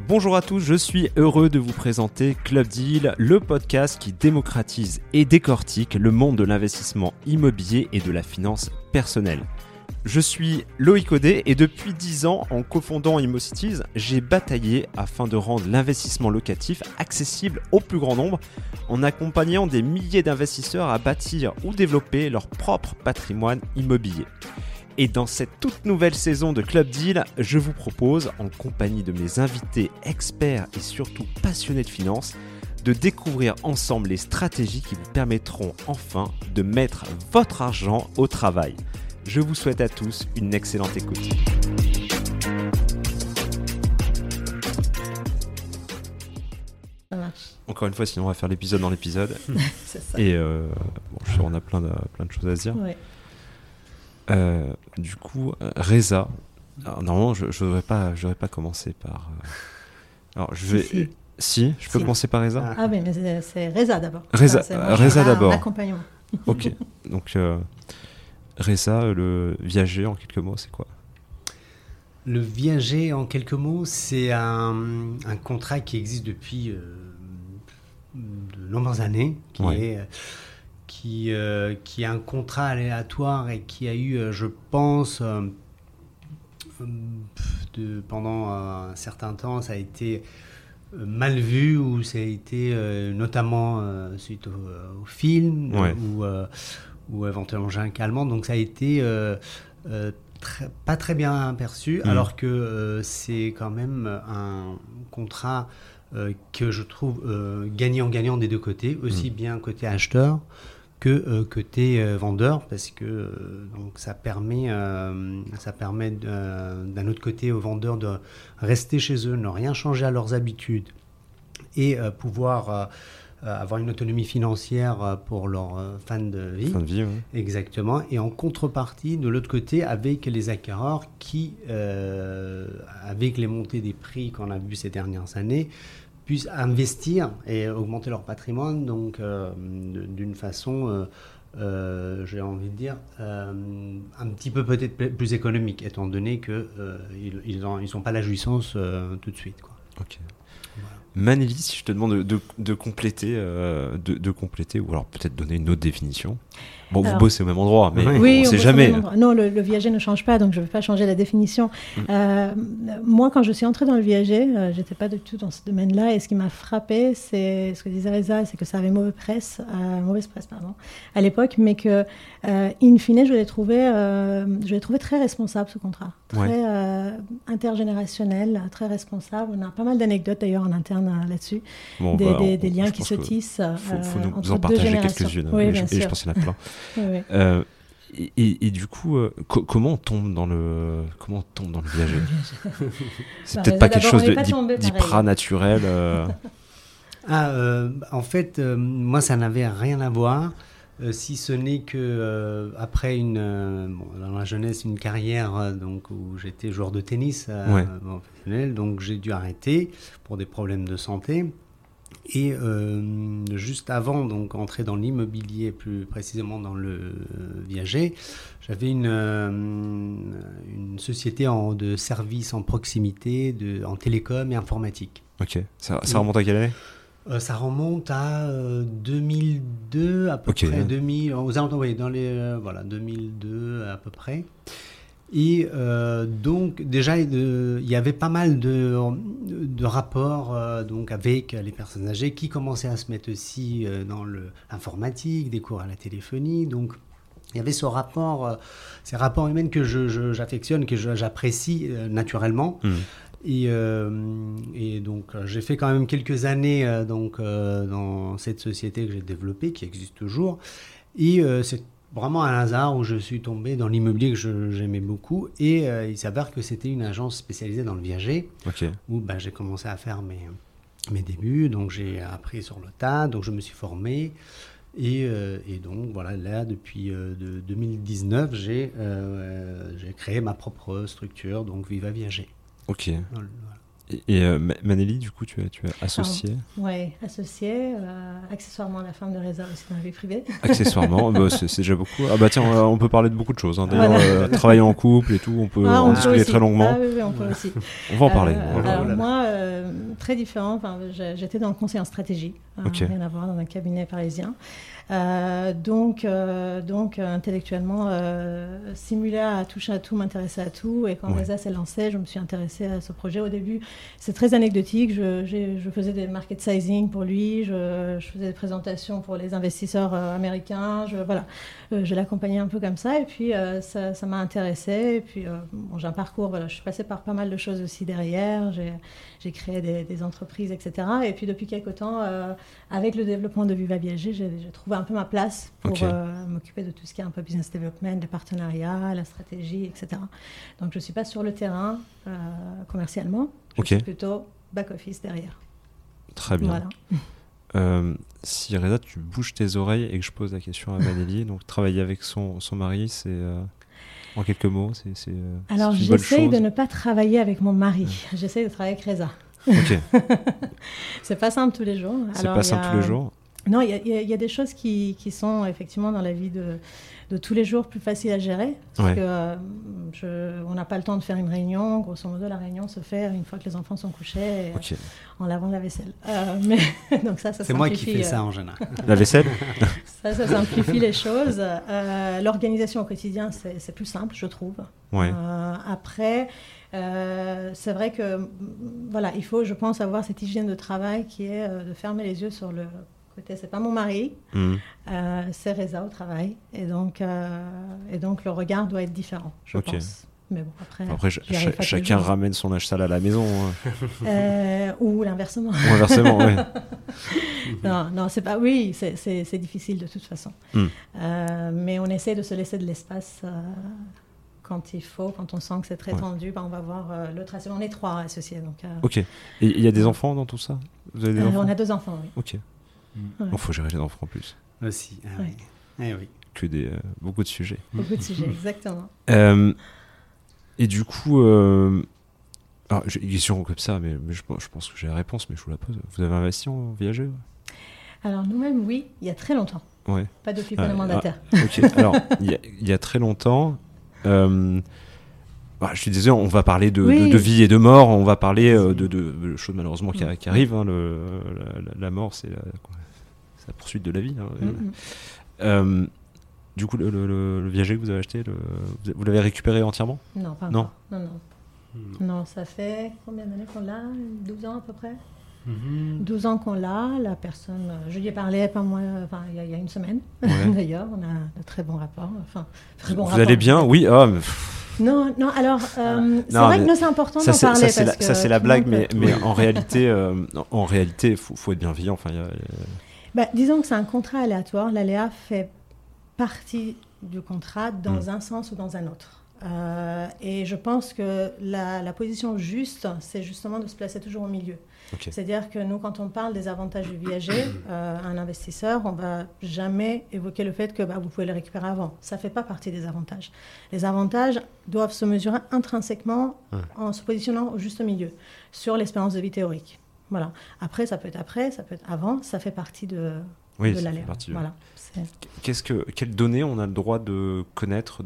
Bonjour à tous, je suis heureux de vous présenter Club Deal, le podcast qui démocratise et décortique le monde de l'investissement immobilier et de la finance personnelle. Je suis Loïc Audet et depuis 10 ans, en cofondant ImmoCities, j'ai bataillé afin de rendre l'investissement locatif accessible au plus grand nombre en accompagnant des milliers d'investisseurs à bâtir ou développer leur propre patrimoine immobilier. Et dans cette toute nouvelle saison de Club Deal, je vous propose, en compagnie de mes invités experts et surtout passionnés de finance, de découvrir ensemble les stratégies qui vous permettront enfin de mettre votre argent au travail. Je vous souhaite à tous une excellente écoute. Ça marche. Encore une fois, sinon on va faire l'épisode dans l'épisode. C'est ça. Et bon, je suis sûr on a plein de choses à se dire. Ouais. Du coup, Reza, alors, normalement je devrais pas commencer par... Alors je vais... Si, je peux commencer par Reza. Ah mais c'est Reza d'abord. Reza, C'est Reza d'abord. L'accompagnement. Ok, donc Reza, le viager en quelques mots, c'est quoi? Le viager en quelques mots, c'est un contrat qui existe depuis de nombreuses années, qui est un contrat aléatoire et qui a eu, je pense, pendant un certain temps, ça a été mal vu, ou ça a été notamment suite au film, ou éventuellement Jacques Allemand. Donc ça a été pas très bien perçu, alors que c'est quand même un contrat que je trouve gagnant-gagnant des deux côtés, aussi bien côté acheteur que côté vendeur, parce que donc ça permet d'un autre côté aux vendeurs de rester chez eux, ne rien changer à leurs habitudes et pouvoir avoir une autonomie financière pour leur fin de vie. Fin de vie, oui. Exactement. Et en contrepartie, de l'autre côté, avec les acquéreurs qui, avec les montées des prix qu'on a vues ces dernières années, puissent investir et augmenter leur patrimoine, donc d'une façon, j'ai envie de dire, un petit peu peut-être plus économique, étant donné qu'ils n'ont pas la jouissance tout de suite, quoi. Ok. Voilà. Maneli, si je te demande de compléter, ou alors peut-être donner une autre définition. Bon, alors, vous bossez au même endroit, mais oui, on ne sait jamais. Non, le viager ne change pas, donc je ne vais pas changer la définition. Moi, quand je suis entrée dans le viager, je n'étais pas du tout dans ce domaine-là, et ce qui m'a frappé, c'est ce que disait Reza, c'est que ça avait mauvaise presse à l'époque, mais que, in fine, je l'ai trouvé très responsable, ce contrat. Très intergénérationnel, très responsable. On a pas mal d'anecdotes d'ailleurs en interne là-dessus, des liens qui se tissent faut nous entre en deux partager générations. quelques-unes, Oui, et je pense qu'il y en a plein. Oui. Et du coup, comment on tombe dans le viager? C'est peut-être pas quelque chose d'hyper naturel. En fait, moi, ça n'avait rien à voir. Si ce n'est que après dans la jeunesse, une carrière donc où j'étais joueur de tennis professionnel, donc j'ai dû arrêter pour des problèmes de santé. Et juste avant donc entrer dans l'immobilier, plus précisément dans le viager, j'avais une société de services en proximité, en télécom et informatique. Ok. Ça remonte à quelle année? Ça remonte à 2002 à peu près, 2000, aux alentours, dans les 2002 à peu près. Et donc déjà il y avait pas mal de rapports donc avec les personnes âgées qui commençaient à se mettre aussi dans l'informatique, des cours à la téléphonie. Donc il y avait ces rapports humains que j'affectionne, que j'apprécie naturellement. Et donc j'ai fait quand même quelques années dans cette société que j'ai développée, qui existe toujours. Et c'est vraiment un hasard où je suis tombé dans l'immobilier que j'aimais beaucoup. Et il s'avère que c'était une agence spécialisée dans le viager, où j'ai commencé à faire mes débuts. Donc j'ai appris sur le tas, donc je me suis formé. Et donc voilà, là depuis 2019, j'ai créé ma propre structure, donc Viva Viager. Ok. Voilà. Et Manélie, du coup, tu es associée. Oui, associée, accessoirement la femme de Reza aussi dans la vie privée. Accessoirement, c'est déjà beaucoup. Ah bah tiens, on peut parler de beaucoup de choses. Hein. D'ailleurs, travailler en couple et tout, on peut en discuter très longuement. Ah oui, on peut aussi. On va en parler. Alors moi, très différent, j'étais dans le conseil en stratégie, rien à voir, dans un cabinet parisien. Donc intellectuellement similaire à toucher à tout, m'intéresser à tout, et quand Reza s'est lancé, je me suis intéressée à ce projet. Au début, c'est très anecdotique, je faisais des market sizing pour lui, je faisais des présentations pour les investisseurs américains, je l'accompagnais un peu comme ça, et puis ça m'a intéressée, et puis j'ai un parcours, je suis passée par pas mal de choses aussi derrière, j'ai créé des entreprises, etc. Et puis depuis quelques temps, avec le développement de Viva Viager, j'ai trouvé un peu ma place pour m'occuper de tout ce qui est un peu business development, les partenariats, la stratégie, etc. Donc je ne suis pas sur le terrain commercialement, je suis plutôt back-office derrière. Très bien. Voilà. Si Reza, tu bouges tes oreilles et que je pose la question à Manélie, donc travailler avec son mari, c'est... En quelques mots, c'est alors, j'essaye de ne pas travailler avec mon mari. J'essaye de travailler avec Reza. Ok. C'est pas simple tous les jours. C'est pas simple tous les jours. Non, il y a des choses qui sont effectivement dans la vie de tous les jours plus faciles à gérer. Parce que on n'a pas le temps de faire une réunion. Grosso modo, la réunion se fait une fois que les enfants sont couchés, en lavant la vaisselle. Mais donc ça c'est moi qui fais ça en général. La vaisselle. Ça simplifie les choses. L'organisation au quotidien, c'est plus simple, je trouve. Ouais. Après, c'est vrai que il faut, je pense, avoir cette hygiène de travail qui est de fermer les yeux sur le côté. C'est pas mon mari, c'est Reza au travail, et donc le regard doit être différent, je pense. Mais bon, après chacun ramène son linge sale à la maison. Ou l'inversement. Ou inversement, oui. Non, c'est pas. Oui, c'est difficile de toute façon. Mais on essaie de se laisser de l'espace. Quand il faut, quand on sent que c'est très tendu, on va voir l'autre associé. On est 3 associés. Donc, ok. Et il y a des enfants dans tout ça? Vous avez des enfants? On a 2 enfants, oui. Ok. Il faut gérer les enfants en plus. Aussi, oui. Eh oui. Que beaucoup de sujets. Beaucoup de sujets, exactement. Et du coup, alors, j'ai une question comme ça, mais je pense que j'ai la réponse, mais je vous la pose. Vous avez investi en Viager? Alors nous-mêmes, oui, il y a très longtemps. Ouais. Pas depuis qu'on est mandataire. Ok, alors, il y a très longtemps... je suis désolé, on va parler de vie et de mort, on va parler de choses malheureusement qui arrivent. Hein, la mort, c'est la poursuite de la vie. Hein. Du coup, le Viager que vous avez acheté, vous l'avez récupéré entièrement? Non, pas encore. Non, ça fait combien d'années qu'on l'a? 12 ans à peu près. 12 ans qu'on l'a. La personne, je lui ai parlé il y a une semaine. D'ailleurs, on a de très bons rapports. Vous allez bien? Oui. Non, alors, c'est vrai que c'est important d'en parler. Ça, c'est la blague, mais en réalité, faut être bienveillant. Disons que c'est un contrat aléatoire. L'aléa fait partie du contrat dans un sens ou dans un autre. Et je pense que la position juste, c'est justement de se placer toujours au milieu. C'est-à-dire que nous, quand on parle des avantages du Viager, un investisseur, on ne va jamais évoquer le fait que vous pouvez les récupérer avant. Ça ne fait pas partie des avantages. Les avantages doivent se mesurer intrinsèquement en se positionnant au juste milieu sur l'espérance de vie théorique. Voilà. Après, ça peut être avant, ça fait partie de l'aléa. Voilà. Quelles données on a le droit de connaître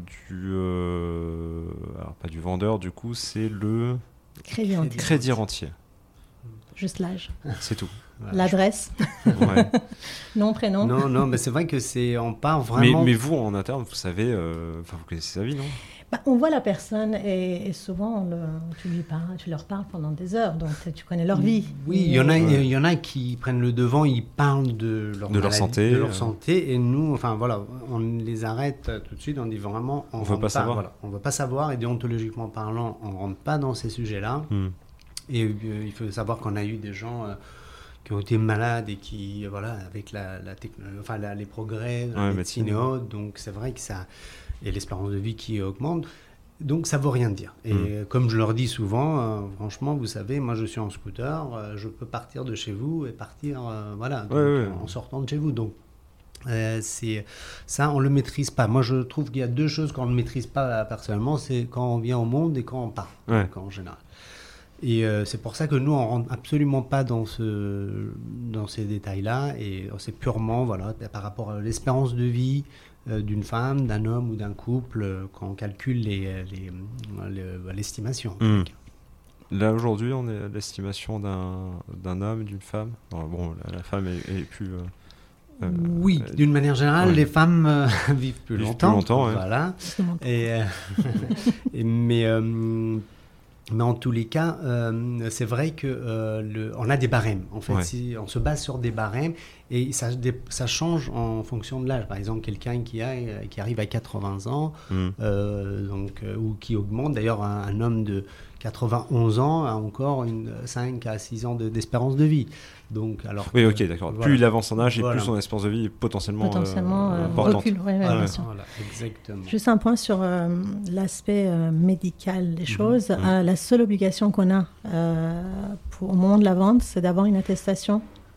alors pas du vendeur, du coup, c'est le crédit rentier. Juste l'âge. C'est tout. Voilà. L'adresse. Nom, prénom. Non, mais c'est vrai que on part vraiment... Mais vous, en interne, vous savez... vous connaissez sa vie, non? On voit la personne et souvent, tu leur parles pendant des heures, donc tu connais leur vie. Oui, il y en a qui prennent le devant, ils parlent de leur santé, et nous, on les arrête tout de suite, on dit vraiment... On ne veut pas savoir. Voilà, on ne veut pas savoir, et déontologiquement parlant, on ne rentre pas dans ces sujets-là. Et il faut savoir qu'on a eu des gens qui ont été malades et qui, avec les progrès de la médecine et autres, donc c'est vrai que ça... Et l'espérance de vie qui augmente, donc ça ne veut rien dire. Et comme je leur dis souvent, franchement, vous savez, moi je suis en scooter, je peux partir de chez vous et partir en sortant de chez vous. Donc c'est ça, on ne le maîtrise pas. Moi je trouve qu'il y a 2 choses qu'on ne maîtrise pas personnellement, c'est quand on vient au monde et quand on part, en général. Et c'est pour ça que nous, on ne rentre absolument pas dans ces détails-là. Et c'est purement par rapport à l'espérance de vie d'une femme, d'un homme ou d'un couple, quand on calcule l'estimation. Là, aujourd'hui, on est à l'estimation d'un homme, d'une femme. Bon, la femme est plus... oui, d'une manière générale, les femmes vivent plus longtemps. Voilà. Mais en tous les cas, c'est vrai qu'on a des barèmes. En fait, on se base sur des barèmes et ça change en fonction de l'âge. Par exemple, quelqu'un qui arrive à 80 ans, ou qui augmente. D'ailleurs, un homme de 91 ans a encore 5 à 6 ans d'espérance de vie. Donc, oui, ok, d'accord. Plus il avance en âge et plus son espérance de vie est potentiellement recule. Voilà, exactement. Juste un point sur l'aspect médical des choses. La seule obligation qu'on a au moment de la vente, c'est d'avoir une attestation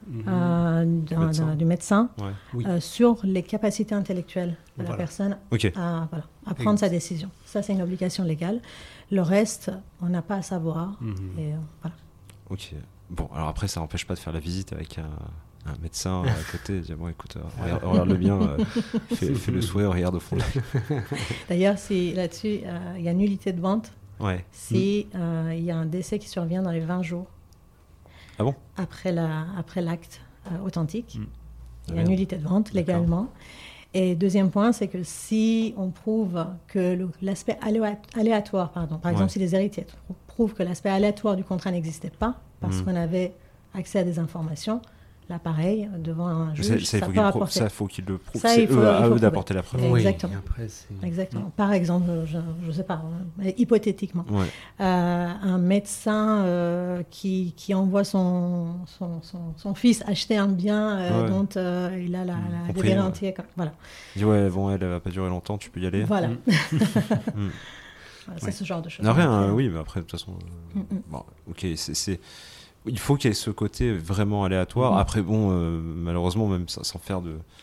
du médecin sur les capacités intellectuelles de la personne à prendre sa décision. Ça, c'est une obligation légale. Le reste, on n'a pas à savoir. Et, voilà. Ok. Bon, alors après, ça n'empêche pas de faire la visite avec un médecin à côté et dire bon, écoute, regarde-le bien, fais le sourire, regarde au fond. D'ailleurs, là-dessus, il y a nullité de vente. Si il y a un décès qui survient dans les 20 jours. Ah bon ? Après l'acte authentique. Il y a nullité de vente légalement. Et deuxième point, c'est que si on prouve que l'aspect aléatoire, par exemple, si les héritiers prouvent que l'aspect aléatoire du contrat n'existait pas, parce qu'on avait accès à des informations, là, pareil, devant un juge, ça peut rapporter. Ça, faut qu'ils le prouvent. C'est à eux d'apporter la preuve. Exactement. Oui, après, Exactement. Par exemple, je ne sais pas, hypothétiquement, un médecin qui envoie son fils acheter un bien dont il a la garantie. Voilà. Il dit elle va pas durer longtemps, tu peux y aller. Voilà. C'est ce genre de choses. Non, rien, oui, mais après, de toute façon, ok, il faut qu'il y ait ce côté vraiment aléatoire. Après, bon, malheureusement, même sans faire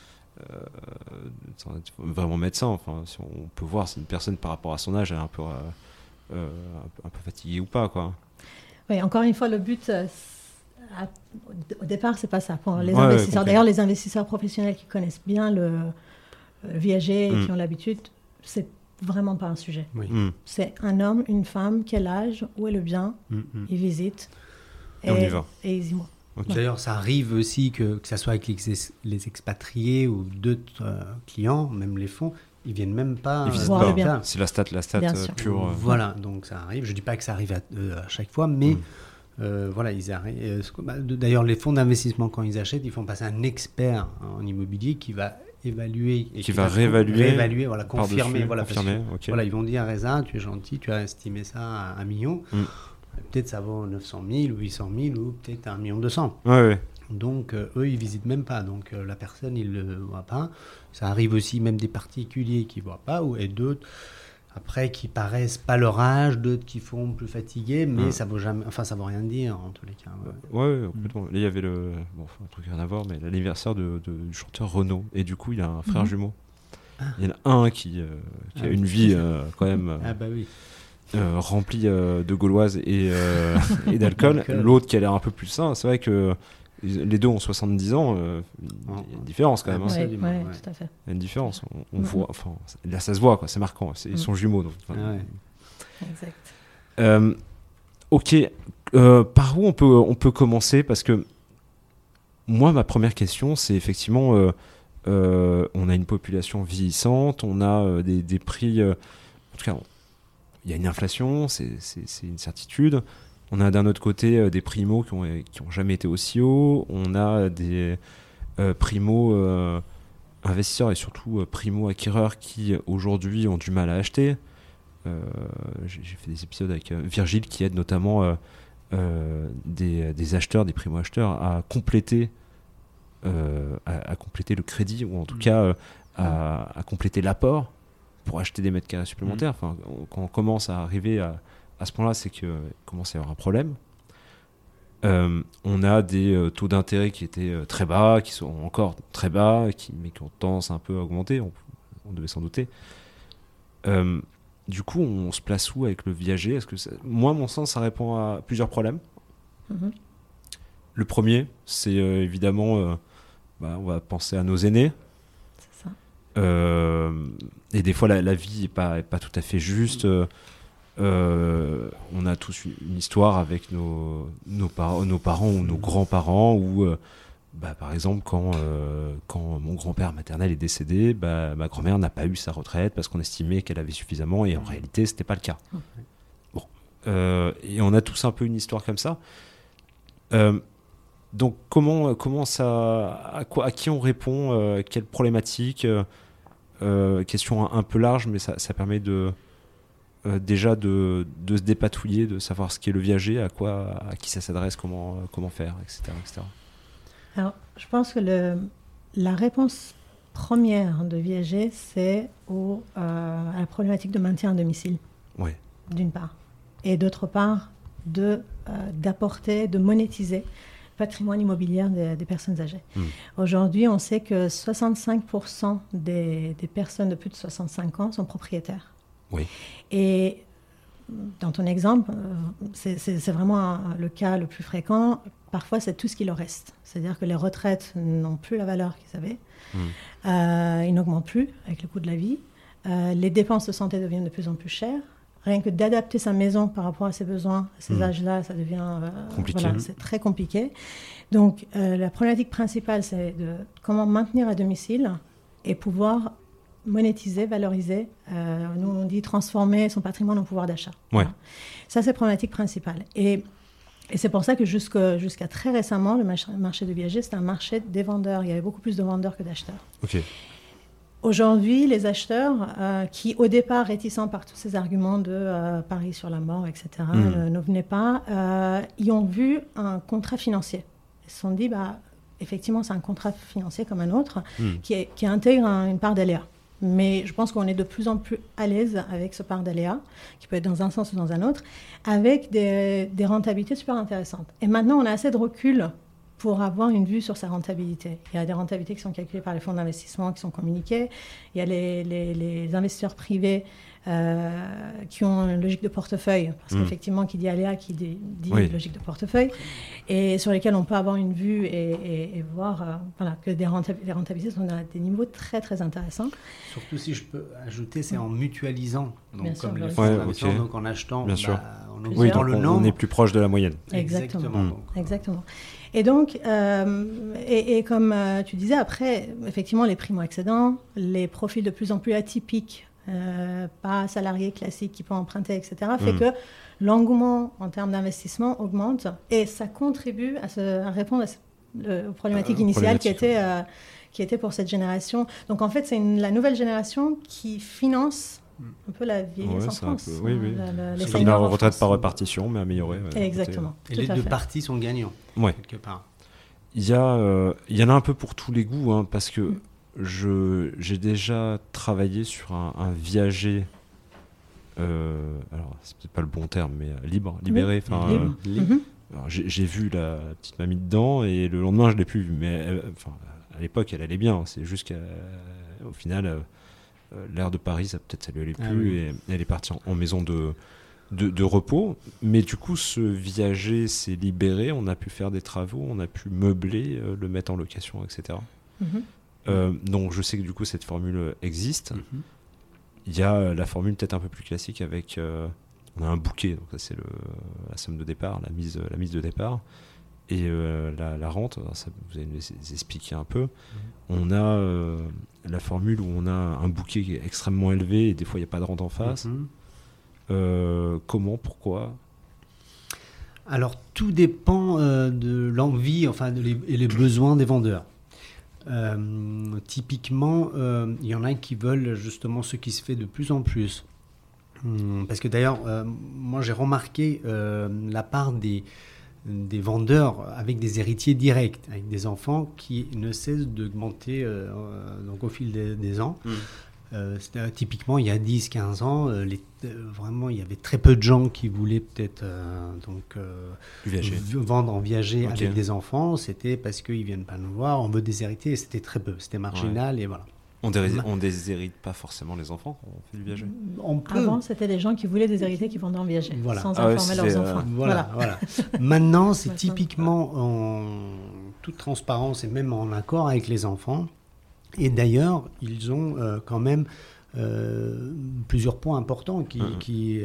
sans être vraiment médecin, enfin, si on peut voir si une personne par rapport à son âge est un peu fatiguée ou pas, quoi. Oui, encore une fois, le but, au départ, c'est pas ça. Pour les investisseurs, d'ailleurs, les investisseurs professionnels qui connaissent bien le viager et qui ont l'habitude, c'est vraiment pas un sujet. C'est un homme, une femme, quel âge, où est le bien, ils visitent. Et on y va. Et ils y vont. Okay. D'ailleurs, ça arrive aussi que ça soit avec les expatriés ou d'autres clients, même les fonds, ils viennent même pas. Ils visitent pas. C'est la stat pure. Voilà, donc ça arrive. Je dis pas que ça arrive à chaque fois, mais ils arrivent. D'ailleurs, les fonds d'investissement, quand ils achètent, ils font passer un expert en immobilier qui va évaluer et qui va réévaluer, confirmer. Okay. Ils vont dire, Reza, tu es gentil, tu as estimé ça à 1 million. Peut-être ça vaut 900 000 ou 800 000 ou peut-être 1 200 000. Donc, eux, ils ne visitent même pas. Donc, la personne, il ne le voit pas. Ça arrive aussi même des particuliers qui ne voient pas et d'autres, après, qui paraissent pas leur âge, d'autres qui font plus fatigués, mais ça vaut jamais, ça vaut rien dire en tous les cas. Complètement. Là, il y avait un truc rien à voir, mais l'anniversaire du chanteur Renaud. Et du coup, il a un frère jumeau. Il y en a un qui a une vie quand même... rempli de gauloises et d'alcool. L'autre qui a l'air un peu plus sain. C'est vrai que les deux ont 70 ans. Il y a une différence quand même. Tout à fait. Il y a une différence. On voit, là ça se voit, quoi. C'est marquant. Ils sont jumeaux. Donc, exact. Ok. Par où on peut commencer ? Parce que moi, ma première question, c'est effectivement, on a une population vieillissante, on a des prix... en tout cas, il y a une inflation, c'est une certitude. On a d'un autre côté des primos qui ont jamais été aussi hauts. On a des primo investisseurs et surtout primo acquéreurs qui aujourd'hui ont du mal à acheter. J'ai fait des épisodes avec Virgile qui aide notamment des acheteurs, des primo acheteurs à compléter le crédit ou en tout cas à compléter l'apport pour acheter des mètres carrés supplémentaires. Enfin, quand on commence à arriver à ce point-là, c'est qu'il commence à y avoir un problème. On a des taux d'intérêt qui étaient très bas, qui sont encore très bas, mais qui ont tendance un peu à augmenter, on devait s'en douter. du coup, on se place où avec le viager? Est-ce que moi, à mon sens, ça répond à plusieurs problèmes. Le premier, c'est évidemment, on va penser à nos aînés. C'est ça. Et des fois, la vie n'est pas tout à fait juste. On a tous une histoire avec nos parents ou nos grands-parents où, par exemple, quand mon grand-père maternel est décédé, ma grand-mère n'a pas eu sa retraite parce qu'on estimait qu'elle avait suffisamment et en réalité, ce n'était pas le cas. Bon. Et on a tous un peu une histoire comme ça. Donc comment ça, à qui on répond, quelle problématique, question un peu large, mais ça permet déjà de se dépatouiller, de savoir ce qu'est le viager, à qui ça s'adresse, comment faire, etc., etc. Alors, je pense que la réponse première de viager, c'est à la problématique de maintien à domicile, d'une part, et d'autre part, d'apporter, de monétiser patrimoine immobilier des personnes âgées. Aujourd'hui, on sait que 65% des personnes de plus de 65 ans sont propriétaires. Oui. Et dans ton exemple, c'est vraiment le cas le plus fréquent. Parfois, c'est tout ce qui leur reste. C'est-à-dire que les retraites n'ont plus la valeur qu'ils avaient. Ils n'augmentent plus avec le coût de la vie. Les dépenses de santé deviennent de plus en plus chères. Rien que d'adapter sa maison par rapport à ses besoins, à ces âges-là, ça devient compliqué. C'est très compliqué. Donc, la problématique principale, c'est de comment maintenir à domicile et pouvoir monétiser, valoriser. Nous, on dit transformer son patrimoine en pouvoir d'achat. Ouais. Voilà. Ça, c'est la problématique principale. Et c'est pour ça que jusqu'à très récemment, le marché de viager, c'était un marché des vendeurs. Il y avait beaucoup plus de vendeurs que d'acheteurs. Ok. Aujourd'hui, les acheteurs, qui au départ réticents par tous ces arguments de pari sur la mort, etc., ne venaient pas, y ont vu un contrat financier. Ils se sont dit, effectivement, c'est un contrat financier comme un autre, qui intègre une part d'aléa. Mais je pense qu'on est de plus en plus à l'aise avec ce part d'aléa, qui peut être dans un sens ou dans un autre, avec des rentabilités super intéressantes. Et maintenant, on a assez de recul pour avoir une vue sur sa rentabilité. Il y a des rentabilités qui sont calculées par les fonds d'investissement, qui sont communiquées. Il y a les investisseurs privés qui ont une logique de portefeuille, parce qu'effectivement, qui dit aléa, qui dit logique de portefeuille, et sur lesquels on peut avoir une vue et voir que les rentabilités sont à des niveaux très, très intéressants. Surtout si je peux ajouter, c'est en mutualisant. Donc, bien comme sûr, les fonds d'investissement, donc en achetant, en augmentant le nombre. On est plus proche de la moyenne. Exactement. Et donc, et comme tu disais, après, effectivement, les primo-accédants, les profils de plus en plus atypiques, pas salariés classiques qui peuvent emprunter, etc., fait que l'engouement en termes d'investissement augmente et ça contribue à répondre aux problématiques initiales qui étaient pour cette génération. Donc, en fait, c'est la nouvelle génération qui finance un peu la vieillesse en France. C'est comme la retraite par répartition, mais améliorée. Exactement. Et les deux parties sont gagnants, quelque part. Il y en a un peu pour tous les goûts, parce que j'ai déjà travaillé sur un viager, alors c'est peut-être pas le bon terme, mais libéré. Alors, j'ai vu la petite mamie dedans et le lendemain je l'ai plus vue, mais à l'époque elle allait bien. C'est juste qu'au final l'air de Paris ça lui allait plus et elle est partie en maison de repos. Mais du coup ce viager s'est libéré, on a pu faire des travaux, on a pu meubler, le mettre en location, etc. Donc je sais que du coup cette formule existe. Il y a la formule peut-être un peu plus classique avec on a un bouquet, donc ça c'est la somme de départ, la mise de départ, et la rente. Alors ça, vous allez nous expliquer un peu. On a la formule où on a un bouquet qui est extrêmement élevé et des fois il n'y a pas de rente en face. Comment, pourquoi? Alors tout dépend de l'envie, et les besoins des vendeurs. Typiquement, il y en a qui veulent justement ce qui se fait de plus en plus. Parce que d'ailleurs, moi j'ai remarqué la part des vendeurs avec des héritiers directs, avec des enfants qui ne cessent d'augmenter donc au fil des ans. Typiquement, il y a 10-15 ans, vraiment, il y avait très peu de gens qui voulaient peut-être vendre en viager avec des enfants. C'était parce qu'ils ne viennent pas nous voir, on veut des héritiers, et c'était très peu, c'était marginal, et voilà. On déshérite pas forcément les enfants quand on fait du viager. On peut. Avant, c'était les gens qui voulaient déshériter qui vendaient en viager, Voilà. sans informer leurs enfants. Voilà. Maintenant, c'est typiquement en toute transparence et même en accord avec les enfants. Et d'ailleurs, ils ont quand même plusieurs points importants qui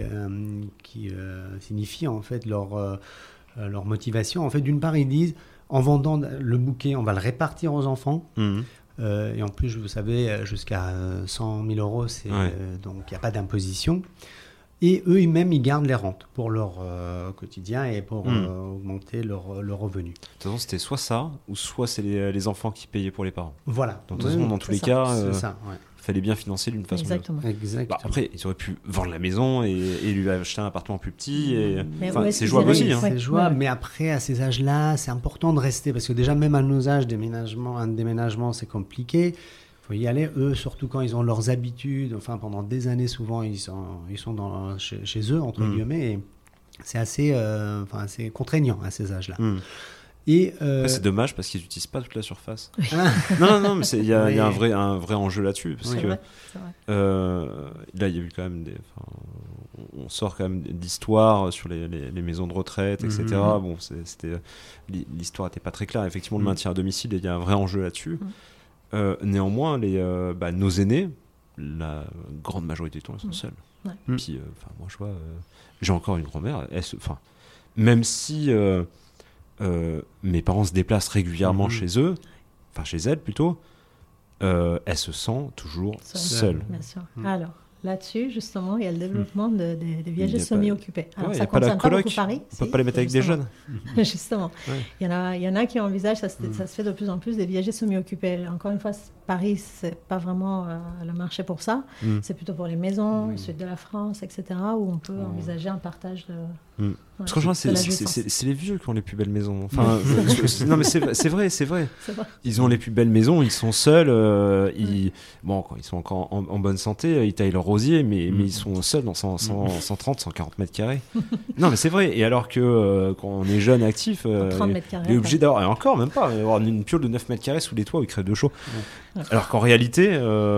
signifient en fait leur motivation. En fait, d'une part, ils disent, en vendant le bouquet, on va le répartir aux enfants. Et en plus, vous savez, jusqu'à 100 000 euros, donc il n'y a pas d'imposition. Et eux-mêmes, ils gardent les rentes pour leur quotidien et pour augmenter leur revenu. De toute façon, c'était soit ça, ou soit c'est les enfants qui payaient pour les parents. Voilà. Donc, de toute façon, dans tous les cas, il fallait bien financer d'une façon ou d'une autre. Exactement. Après, ils auraient pu vendre la maison et lui acheter un appartement plus petit. C'est jouable aussi. C'est jouable, mais après, à ces âges-là, c'est important de rester. Parce que déjà, même à nos âges, un déménagement, c'est compliqué. Il faut y aller. Eux, surtout quand ils ont leurs habitudes. Enfin, pendant des années, souvent, ils sont chez eux, entre guillemets. Et c'est assez contraignant à ces âges-là. Et c'est dommage parce qu'ils n'utilisent pas toute la surface. non, mais il y a un vrai enjeu là-dessus. Parce que vrai. là, il y a eu quand même on sort quand même d'histoires sur les maisons de retraite, etc. Bon, l'histoire n'était pas très claire. Effectivement, le maintien à domicile, il y a un vrai enjeu là-dessus. Néanmoins, nos aînés, la grande majorité du temps, ils sont seuls. Puis, moi, je vois, j'ai encore une grand-mère. Même si mes parents se déplacent régulièrement chez eux, enfin chez elle plutôt, elle se sent toujours seule. Bien sûr. Alors, là-dessus, justement, il y a le développement des viagers semi-occupés. Alors, ça ne concerne pas beaucoup Paris. On ne peut pas les mettre avec des jeunes. Justement. Il y en a qui envisagent, ça se fait de plus en plus, des viagers semi-occupés. Encore une fois, Paris, ce n'est pas vraiment le marché pour ça. C'est plutôt pour les maisons, le sud de la France, etc., où on peut envisager un partage de... Parce que c'est les vieux qui ont les plus belles maisons. Enfin, non, mais c'est vrai. Ils ont les plus belles maisons, ils sont seuls. Quand ils sont encore en bonne santé, ils taillent leur rosier, mais ils sont seuls dans 130, 140 mètres carrés. Non, mais c'est vrai. Et alors que quand on est jeune, actif, 30 mètres carrés, il est obligé d'avoir, et encore même pas, avoir une piole de 9 mètres carrés sous les toits où il crève de chaud. Alors qu'en réalité,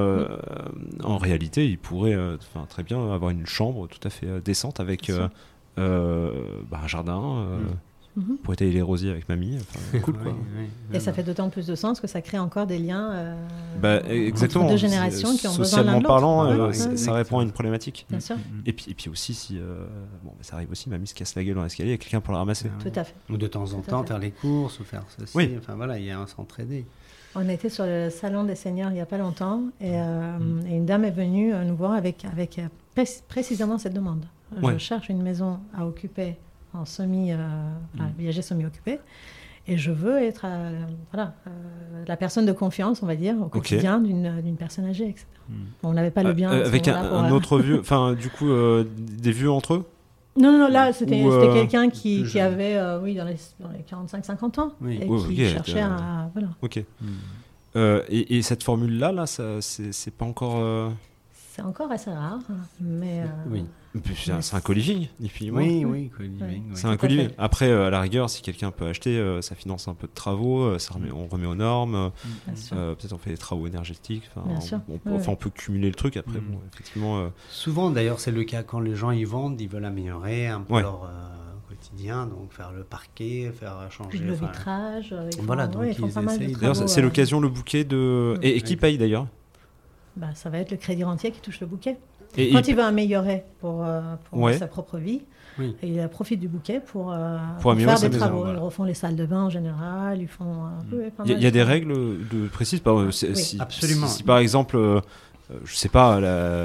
il pourrait très bien avoir une chambre tout à fait décente avec un jardin pour étayer les rosiers avec mamie. Cool, quoi. Et ça fait d'autant plus de sens que ça crée encore des liens exactement. entre deux générations qui ont besoin l'un de l'autre. Socialement parlant, ça répond à une problématique. Bien sûr. Et puis aussi, si ça arrive aussi, mamie se casse la gueule dans l'escalier, il y a quelqu'un pour la ramasser. Tout à fait. Ou de temps en temps faire les courses ou faire ceci. Oui. Enfin voilà, il y a un s'entraider. On était sur le salon des seniors il n'y a pas longtemps et une dame est venue nous voir avec précisément cette demande. Je cherche une maison à occuper en viager semi-occupé et je veux être la personne de confiance, on va dire, au quotidien d'une personne âgée, etc. On n'avait pas le bien. Avec un autre vieux, enfin du coup des vieux entre eux. Non, là, c'était quelqu'un qui avait, dans les 45-50 ans, et qui cherchait à... Voilà. Ok. Et cette formule-là, c'est pas encore... C'est encore assez rare, mais... C'est un co-living, ni plus ni moins. Oui, co-living. C'est un co-living. Après, à la rigueur, si quelqu'un peut acheter, ça finance un peu de travaux, on remet aux normes, peut-être on fait des travaux énergétiques. On peut cumuler le truc après. Effectivement, souvent, d'ailleurs, c'est le cas quand les gens y vendent, ils veulent améliorer un peu leur quotidien, donc faire le parquet, faire changer... Le vitrage. Voilà, donc ils essayent... D'ailleurs, c'est l'occasion, le bouquet de... Et qui paye d'ailleurs ? Ça va être le crédit rentier qui touche le bouquet. Quand il veut améliorer pour sa propre vie, il profite du bouquet pour faire des travaux. Ils refont les salles de bain en général, ils font il y a des règles précises. Absolument. Si par exemple, je sais pas,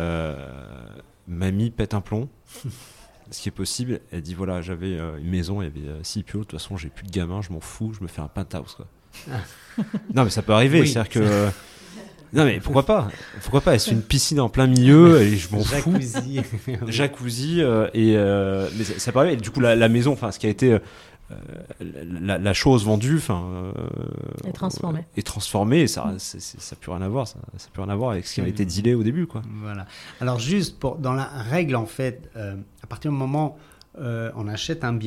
mamie pète un plomb, ce qui est possible, elle dit voilà, j'avais une maison, il y avait 6 pioles, de toute façon j'ai plus de gamins, je m'en fous, je me fais un penthouse, quoi. Non mais ça peut arriver, c'est-à-dire que... Non mais pourquoi pas est-ce une piscine en plein milieu et je m'en fous. Jacuzzi mais ça peut arriver. Du coup la maison, enfin ce qui a été la chose vendue, est transformée et ça n'a plus rien à voir, ça peut rien à voir avec ce qui a été dealé au début, quoi. Voilà. Alors juste dans la règle en fait, à partir du moment on achète un bien,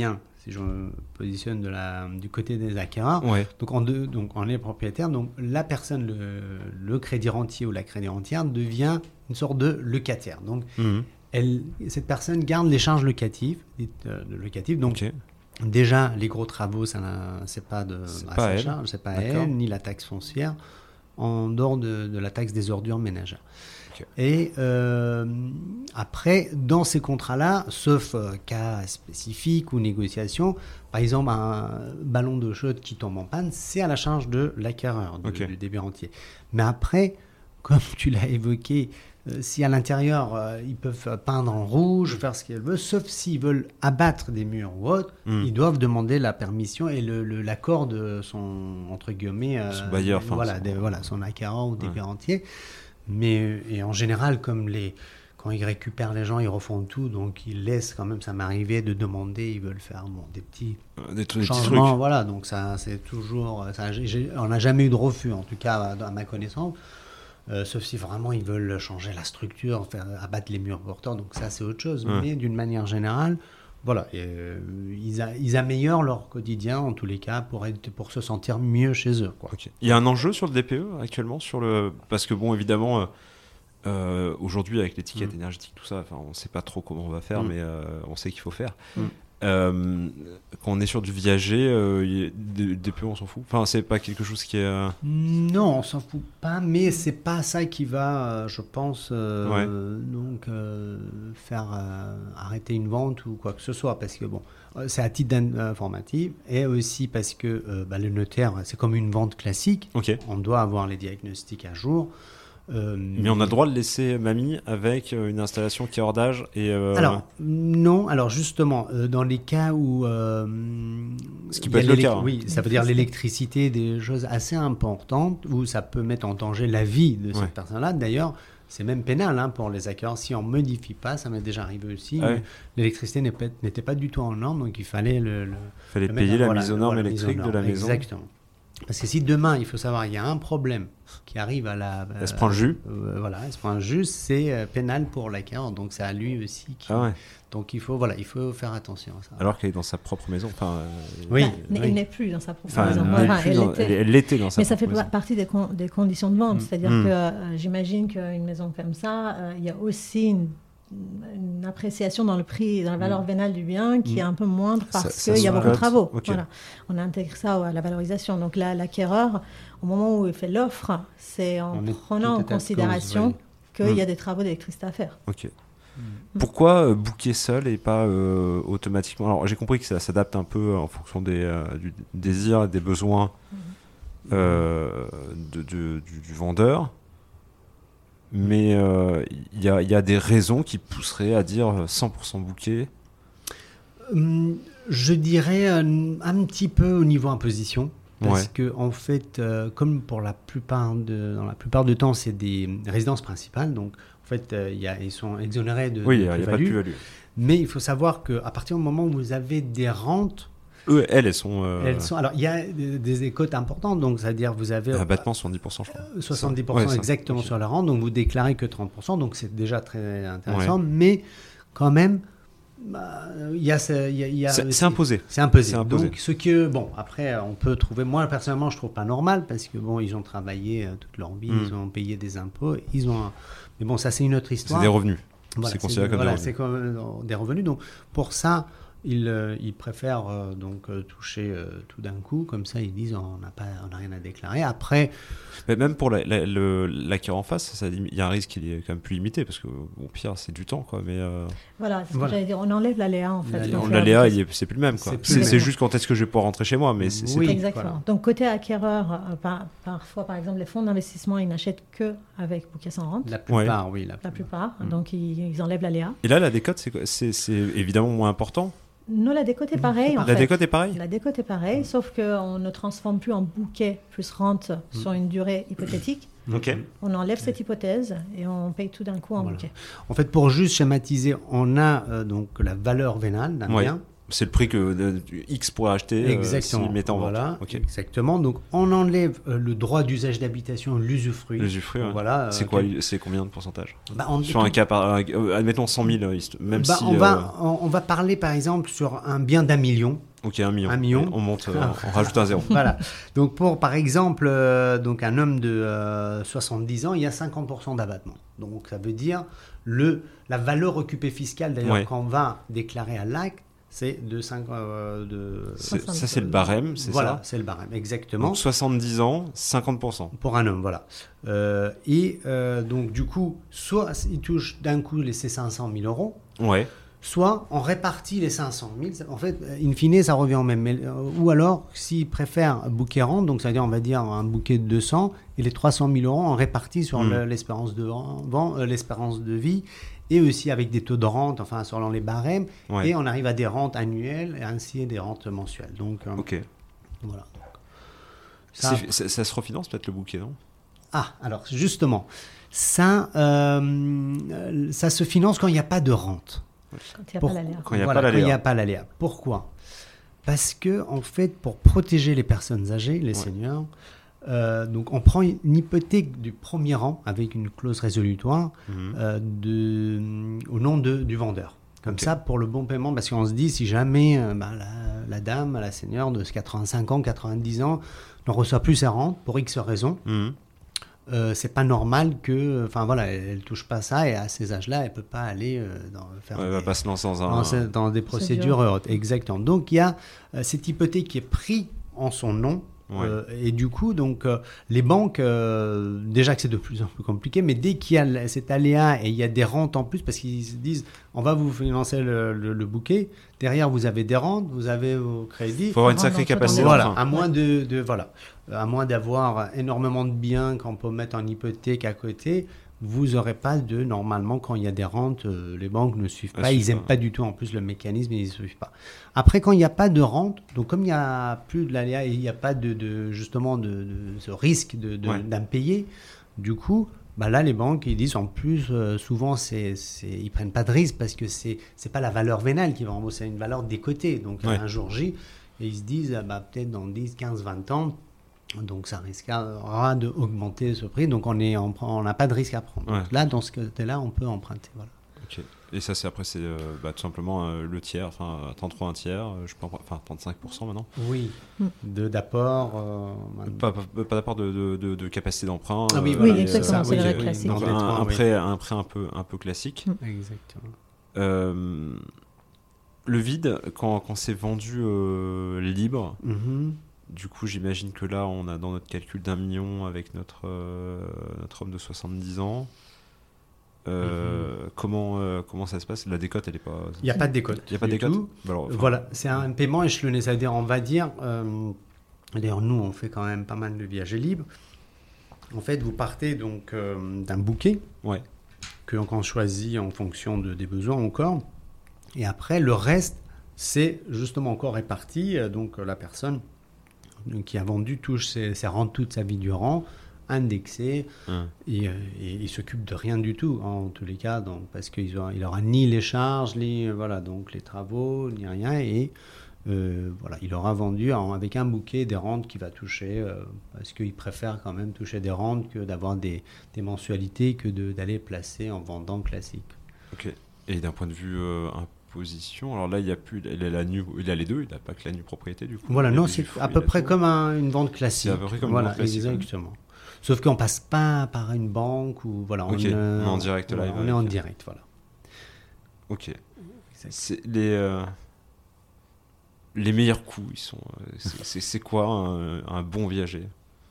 si je me positionne du côté des acquéreurs. Ouais. Donc on est propriétaire, donc la personne, le crédit rentier ou la crédit rentière devient une sorte de locataire. Donc cette personne garde les charges locatives, donc déjà les gros travaux, c'est pas sa charge, c'est pas elle, ni la taxe foncière, en dehors de la taxe des ordures ménagères. Et après, dans ces contrats-là, sauf cas spécifique ou négociation, par exemple un ballon d'eau chaude qui tombe en panne, c'est à la charge de l'acquéreur, du débit-rentier. Mais après, comme tu l'as évoqué, si à l'intérieur, ils peuvent peindre en rouge, faire ce qu'ils veulent, sauf s'ils veulent abattre des murs ou autre, ils doivent demander la permission et l'accord de son, entre guillemets, son bailleur, son acquéreur ou débit-rentier. Et en général, quand ils récupèrent les gens, ils refont tout, donc ils laissent quand même, ça m'est arrivé de demander, ils veulent faire des petits changements, voilà, donc ça c'est toujours, on n'a jamais eu de refus, en tout cas à ma connaissance, sauf si vraiment ils veulent changer la structure, faire abattre les murs porteurs, donc ça c'est autre chose, mais d'une manière générale, voilà, ils améliorent leur quotidien en tous les cas pour se sentir mieux chez eux, quoi. Okay. Il y a un enjeu sur le DPE actuellement parce que bon, évidemment, aujourd'hui avec l'étiquette énergétique, tout ça, on ne sait pas trop comment on va faire, mais on sait qu'il faut faire. Quand on est sur du viager, DPE, on s'en fout. Enfin, c'est pas quelque chose qui est. Non, on s'en fout pas, mais c'est pas ça qui va, je pense, faire arrêter une vente ou quoi que ce soit, parce que bon, c'est à titre informatif et aussi parce que le notaire, c'est comme une vente classique. On doit avoir les diagnostics à jour. Mais on a le droit de laisser mamie avec une installation qui est hors d'âge Alors, non. Alors, justement, dans les cas où... ce qui peut être le cas. Oui, ça veut dire l'électricité, des choses assez importantes où ça peut mettre en danger la vie de cette personne-là. D'ailleurs, c'est même pénal pour les acquéreurs. Si on ne modifie pas, ça m'est déjà arrivé aussi, l'électricité n'était pas du tout en norme, donc il fallait payer la mise aux normes électrique de la maison. Exactement. Parce que si demain, il faut savoir, il y a un problème qui arrive à elle se prend le jus. Elle se prend le jus, c'est pénal pour l'acquéreur. Donc c'est à lui aussi. Donc il faut faire attention à ça. Alors qu'elle est dans sa propre maison. Elle n'est plus dans sa propre maison. Elle l'était dans sa propre maison. Mais ça fait partie des conditions de vente. C'est-à-dire que j'imagine qu'une maison comme ça, il y a aussi une appréciation dans le prix, dans la valeur vénale du bien qui est un peu moindre parce qu'il y a beaucoup de travaux. Voilà. On intègre ça à la valorisation. Donc l'acquéreur, au moment où il fait l'offre, c'est en prenant en considération qu'il y a des travaux d'électricité à faire. Pourquoi booker seul et pas automatiquement? Alors j'ai compris que ça s'adapte un peu en fonction du désir et des besoins du vendeur. Mais il y a des raisons qui pousseraient à dire 100% booké. Je dirais un petit peu au niveau imposition. Parce que en fait, comme dans la plupart du temps, c'est des résidences principales. Donc en fait, ils sont exonérés de il n'y a pas de plus-value. Mais il faut savoir qu'à partir du moment où vous avez des rentes, elles sont... Alors, il y a des cotes importantes, donc c'est-à-dire vous avez... Abattement 70%, je crois. 70% exactement sur la rente, donc vous déclarez que 30%, donc c'est déjà très intéressant, mais quand même, c'est imposé. C'est imposé. Donc, ce que... Bon, après, on peut trouver... Moi, personnellement, je trouve pas normal, parce que, bon, ils ont travaillé toute leur vie, ils ont payé des impôts, mais bon, ça, c'est une autre histoire. C'est des revenus. Voilà, c'est considéré comme des revenus. C'est comme des revenus, donc pour ça... Ils préfèrent toucher tout d'un coup, comme ça ils disent on n'a rien à déclarer. Après, mais même pour l'acquéreur en face, il y a un risque qui est quand même plus limité parce que bon, pire c'est du temps quoi. Mais voilà, c'est ce que j'allais dire. On enlève l'aléa en fait. L'aléa, c'est plus le même quoi. C'est juste quand est-ce que je vais pouvoir rentrer chez moi, mais c'est exactement. Voilà. Donc côté acquéreur, parfois par exemple les fonds d'investissement ils n'achètent que avec bouquet sans rente. La plupart, La plupart. Donc ils enlèvent l'aléa. Et là la décote c'est évidemment moins important. Non, la décote est pareille. La décote est pareille. La décote est pareille, sauf qu'on ne transforme plus en bouquet plus rente sur une durée hypothétique. On enlève cette hypothèse et on paye tout d'un coup en bouquet. En fait, pour juste schématiser, on a donc la valeur vénale d'un bien. C'est le prix que X pourrait acheter s'il mettait en vente. Voilà, exactement. Donc, on enlève le droit d'usage d'habitation, l'usufruit. L'usufruit, voilà. C'est combien de pourcentage sur un cas, admettons 100 000, même si... on va parler, par exemple, sur un bien d'1 million. Ok, 1 million. 1 million. On monte, on rajoute un zéro. Voilà. Donc pour, par exemple, donc un homme de 70 ans, il y a 50% d'abattement. Donc ça veut dire la valeur occupée fiscale, d'ailleurs, quand on va déclarer à l'acte, c'est de 5... ça, c'est le barème, c'est voilà, ça? Voilà, c'est le barème, exactement. Donc 70 ans, 50%. Pour un homme, voilà. Donc du coup, soit il touche d'un coup ces 500 000 euros, ouais. Soit on répartit les 500 000. En fait, in fine, ça revient au même. Ou alors, s'il préfère bouquet rente, donc c'est-à-dire, on va dire un bouquet de 200, et les 300 000 euros, on répartit sur l'espérance de vie, et aussi avec des taux de rente, enfin, selon les barèmes, et on arrive à des rentes annuelles, et ainsi des rentes mensuelles. Donc, voilà. Ça se refinance peut-être le bouquet, non? Ah, alors, justement, ça se finance quand il n'y a pas de rente. Quand il n'y a pas l'aléa. Pourquoi? Parce que, en fait, pour protéger les personnes âgées, les seniors, donc on prend une hypothèque du premier rang avec une clause résolutoire au nom du vendeur. Comme ça, pour le bon paiement, parce qu'on se dit, si jamais la dame, la senior de 85 ans, 90 ans, ne reçoit plus sa rente pour X raisons, c'est pas normal que, enfin voilà, elle touche pas ça et à ces âges-là, elle peut pas aller va pas se lancer dans des procédures exactement. Donc il y a cette hypothèque qui est prise en son nom. Et du coup, donc, les banques, déjà que c'est de plus en plus compliqué, mais dès qu'il y a cet aléa et il y a des rentes en plus, parce qu'ils se disent, on va vous financer le bouquet, derrière vous avez des rentes, vous avez vos crédits. Il faut avoir une sacrée capacité. Voilà, à moins d'avoir énormément de biens qu'on peut mettre en hypothèque à côté, vous n'aurez pas normalement, quand il y a des rentes, les banques ne suivent pas. Ils n'aiment pas du tout, en plus, le mécanisme, ils ne suivent pas. Après, quand il n'y a pas de rente, donc comme il n'y a plus de l'aléa et il n'y a pas justement de ce risque d'impayé, du coup, là, les banques, ils disent en plus, souvent, ils ne prennent pas de risque parce que ce n'est pas la valeur vénale qui va rembourser, c'est une valeur décotée. Donc, un jour J, et ils se disent, peut-être dans 10, 15, 20 ans, donc ça risquera d'augmenter ce prix, donc on n'a pas de risque à prendre. Donc là, dans ce côté-là, on peut emprunter. Voilà. Ok. Et ça, c'est tout simplement le tiers, enfin 33 un tiers, je peux enfin 35% maintenant. Oui, d'apport. Pas d'apport de capacité d'emprunt. Ah oui, exactement, c'est le règle classique. Donc un prêt un peu classique. Exactement. Le vide, quand c'est vendu libre. Du coup, j'imagine que là, on a dans notre calcul d'1 million avec notre homme de 70 ans. Comment ça se passe? La décote, elle est pas... Il n'y a pas de décote. Il n'y a pas de décote. Voilà, c'est un paiement échelonné. C'est-à-dire, on va dire... d'ailleurs, nous, on fait quand même pas mal de viagers libres. En fait, vous partez donc d'un bouquet qu'on choisit en fonction des besoins encore. Et après, le reste, c'est justement encore réparti. Donc, la personne qui a vendu touche ses rentes toute sa vie durant, indexé, et il s'occupe de rien du tout, en tous les cas, donc, parce qu'il n'aura ni les charges, donc les travaux, ni rien, et il aura vendu avec un bouquet des rentes qu'il va toucher, parce qu'il préfère quand même toucher des rentes que d'avoir des mensualités, que d'aller placer en vendant classique. Ok. Et d'un point de vue position. Alors là, il a les deux, il n'a pas que la nue propriété du coup. Voilà, non, c'est à peu près comme une vente classique. C'est à peu près comme une vente classique. Exactement. Sauf qu'on passe pas par une banque ou voilà. On est en direct live. On est en direct, voilà. Ok. C'est les meilleurs coûts, ils sont. C'est quoi un bon viager?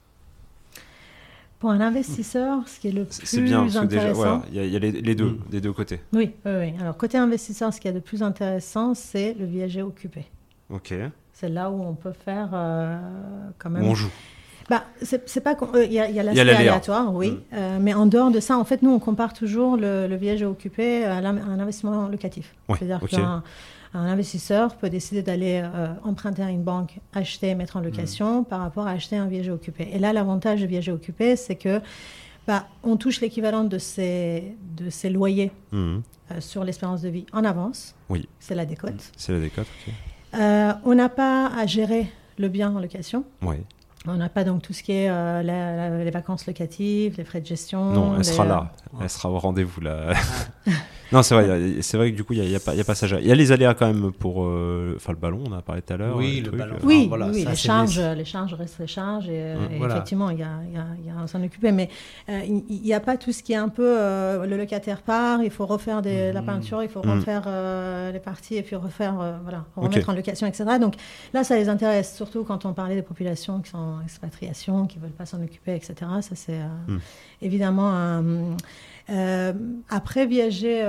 Pour un investisseur, ce qui est le plus c'est bien, parce que intéressant... il y a les deux, des deux côtés. Oui. Alors, côté investisseur, ce qui est le plus intéressant, c'est le viager occupé. Ok. C'est là où on peut faire quand même... Où on joue. C'est pas il y a l'aspect aléatoire, oui. Mais en dehors de ça, en fait, nous, on compare toujours le viager occupé à un investissement locatif. C'est-à-dire qu'un investisseur peut décider d'aller emprunter à une banque, acheter, mettre en location par rapport à acheter un viager occupé. Et là, l'avantage du viager occupé, c'est que on touche l'équivalent de ses loyers sur l'espérance de vie en avance. Oui. C'est la décote. C'est la décote, ok. On n'a pas à gérer le bien en location. Oui. On n'a pas donc tout ce qui est les vacances locatives, les frais de gestion. Non, elle sera là. Elle sera au rendez-vous là. Non, c'est vrai que du coup, il y a pas ça. Il y a les aléas quand même pour le ballon, on en a parlé tout à l'heure. Oui, le ballon. Oui, voilà, oui, ça, les charges restent les charges. Et voilà. effectivement, il y a à s'en occuper. Mais il n'y a pas tout ce qui est un peu... le locataire part, il faut refaire la peinture, il faut refaire les parties et puis remettre en location, etc. Donc là, ça les intéresse, surtout quand on parlait des populations qui sont en expatriation, qui ne veulent pas s'en occuper, etc. Ça, c'est évidemment... après, viager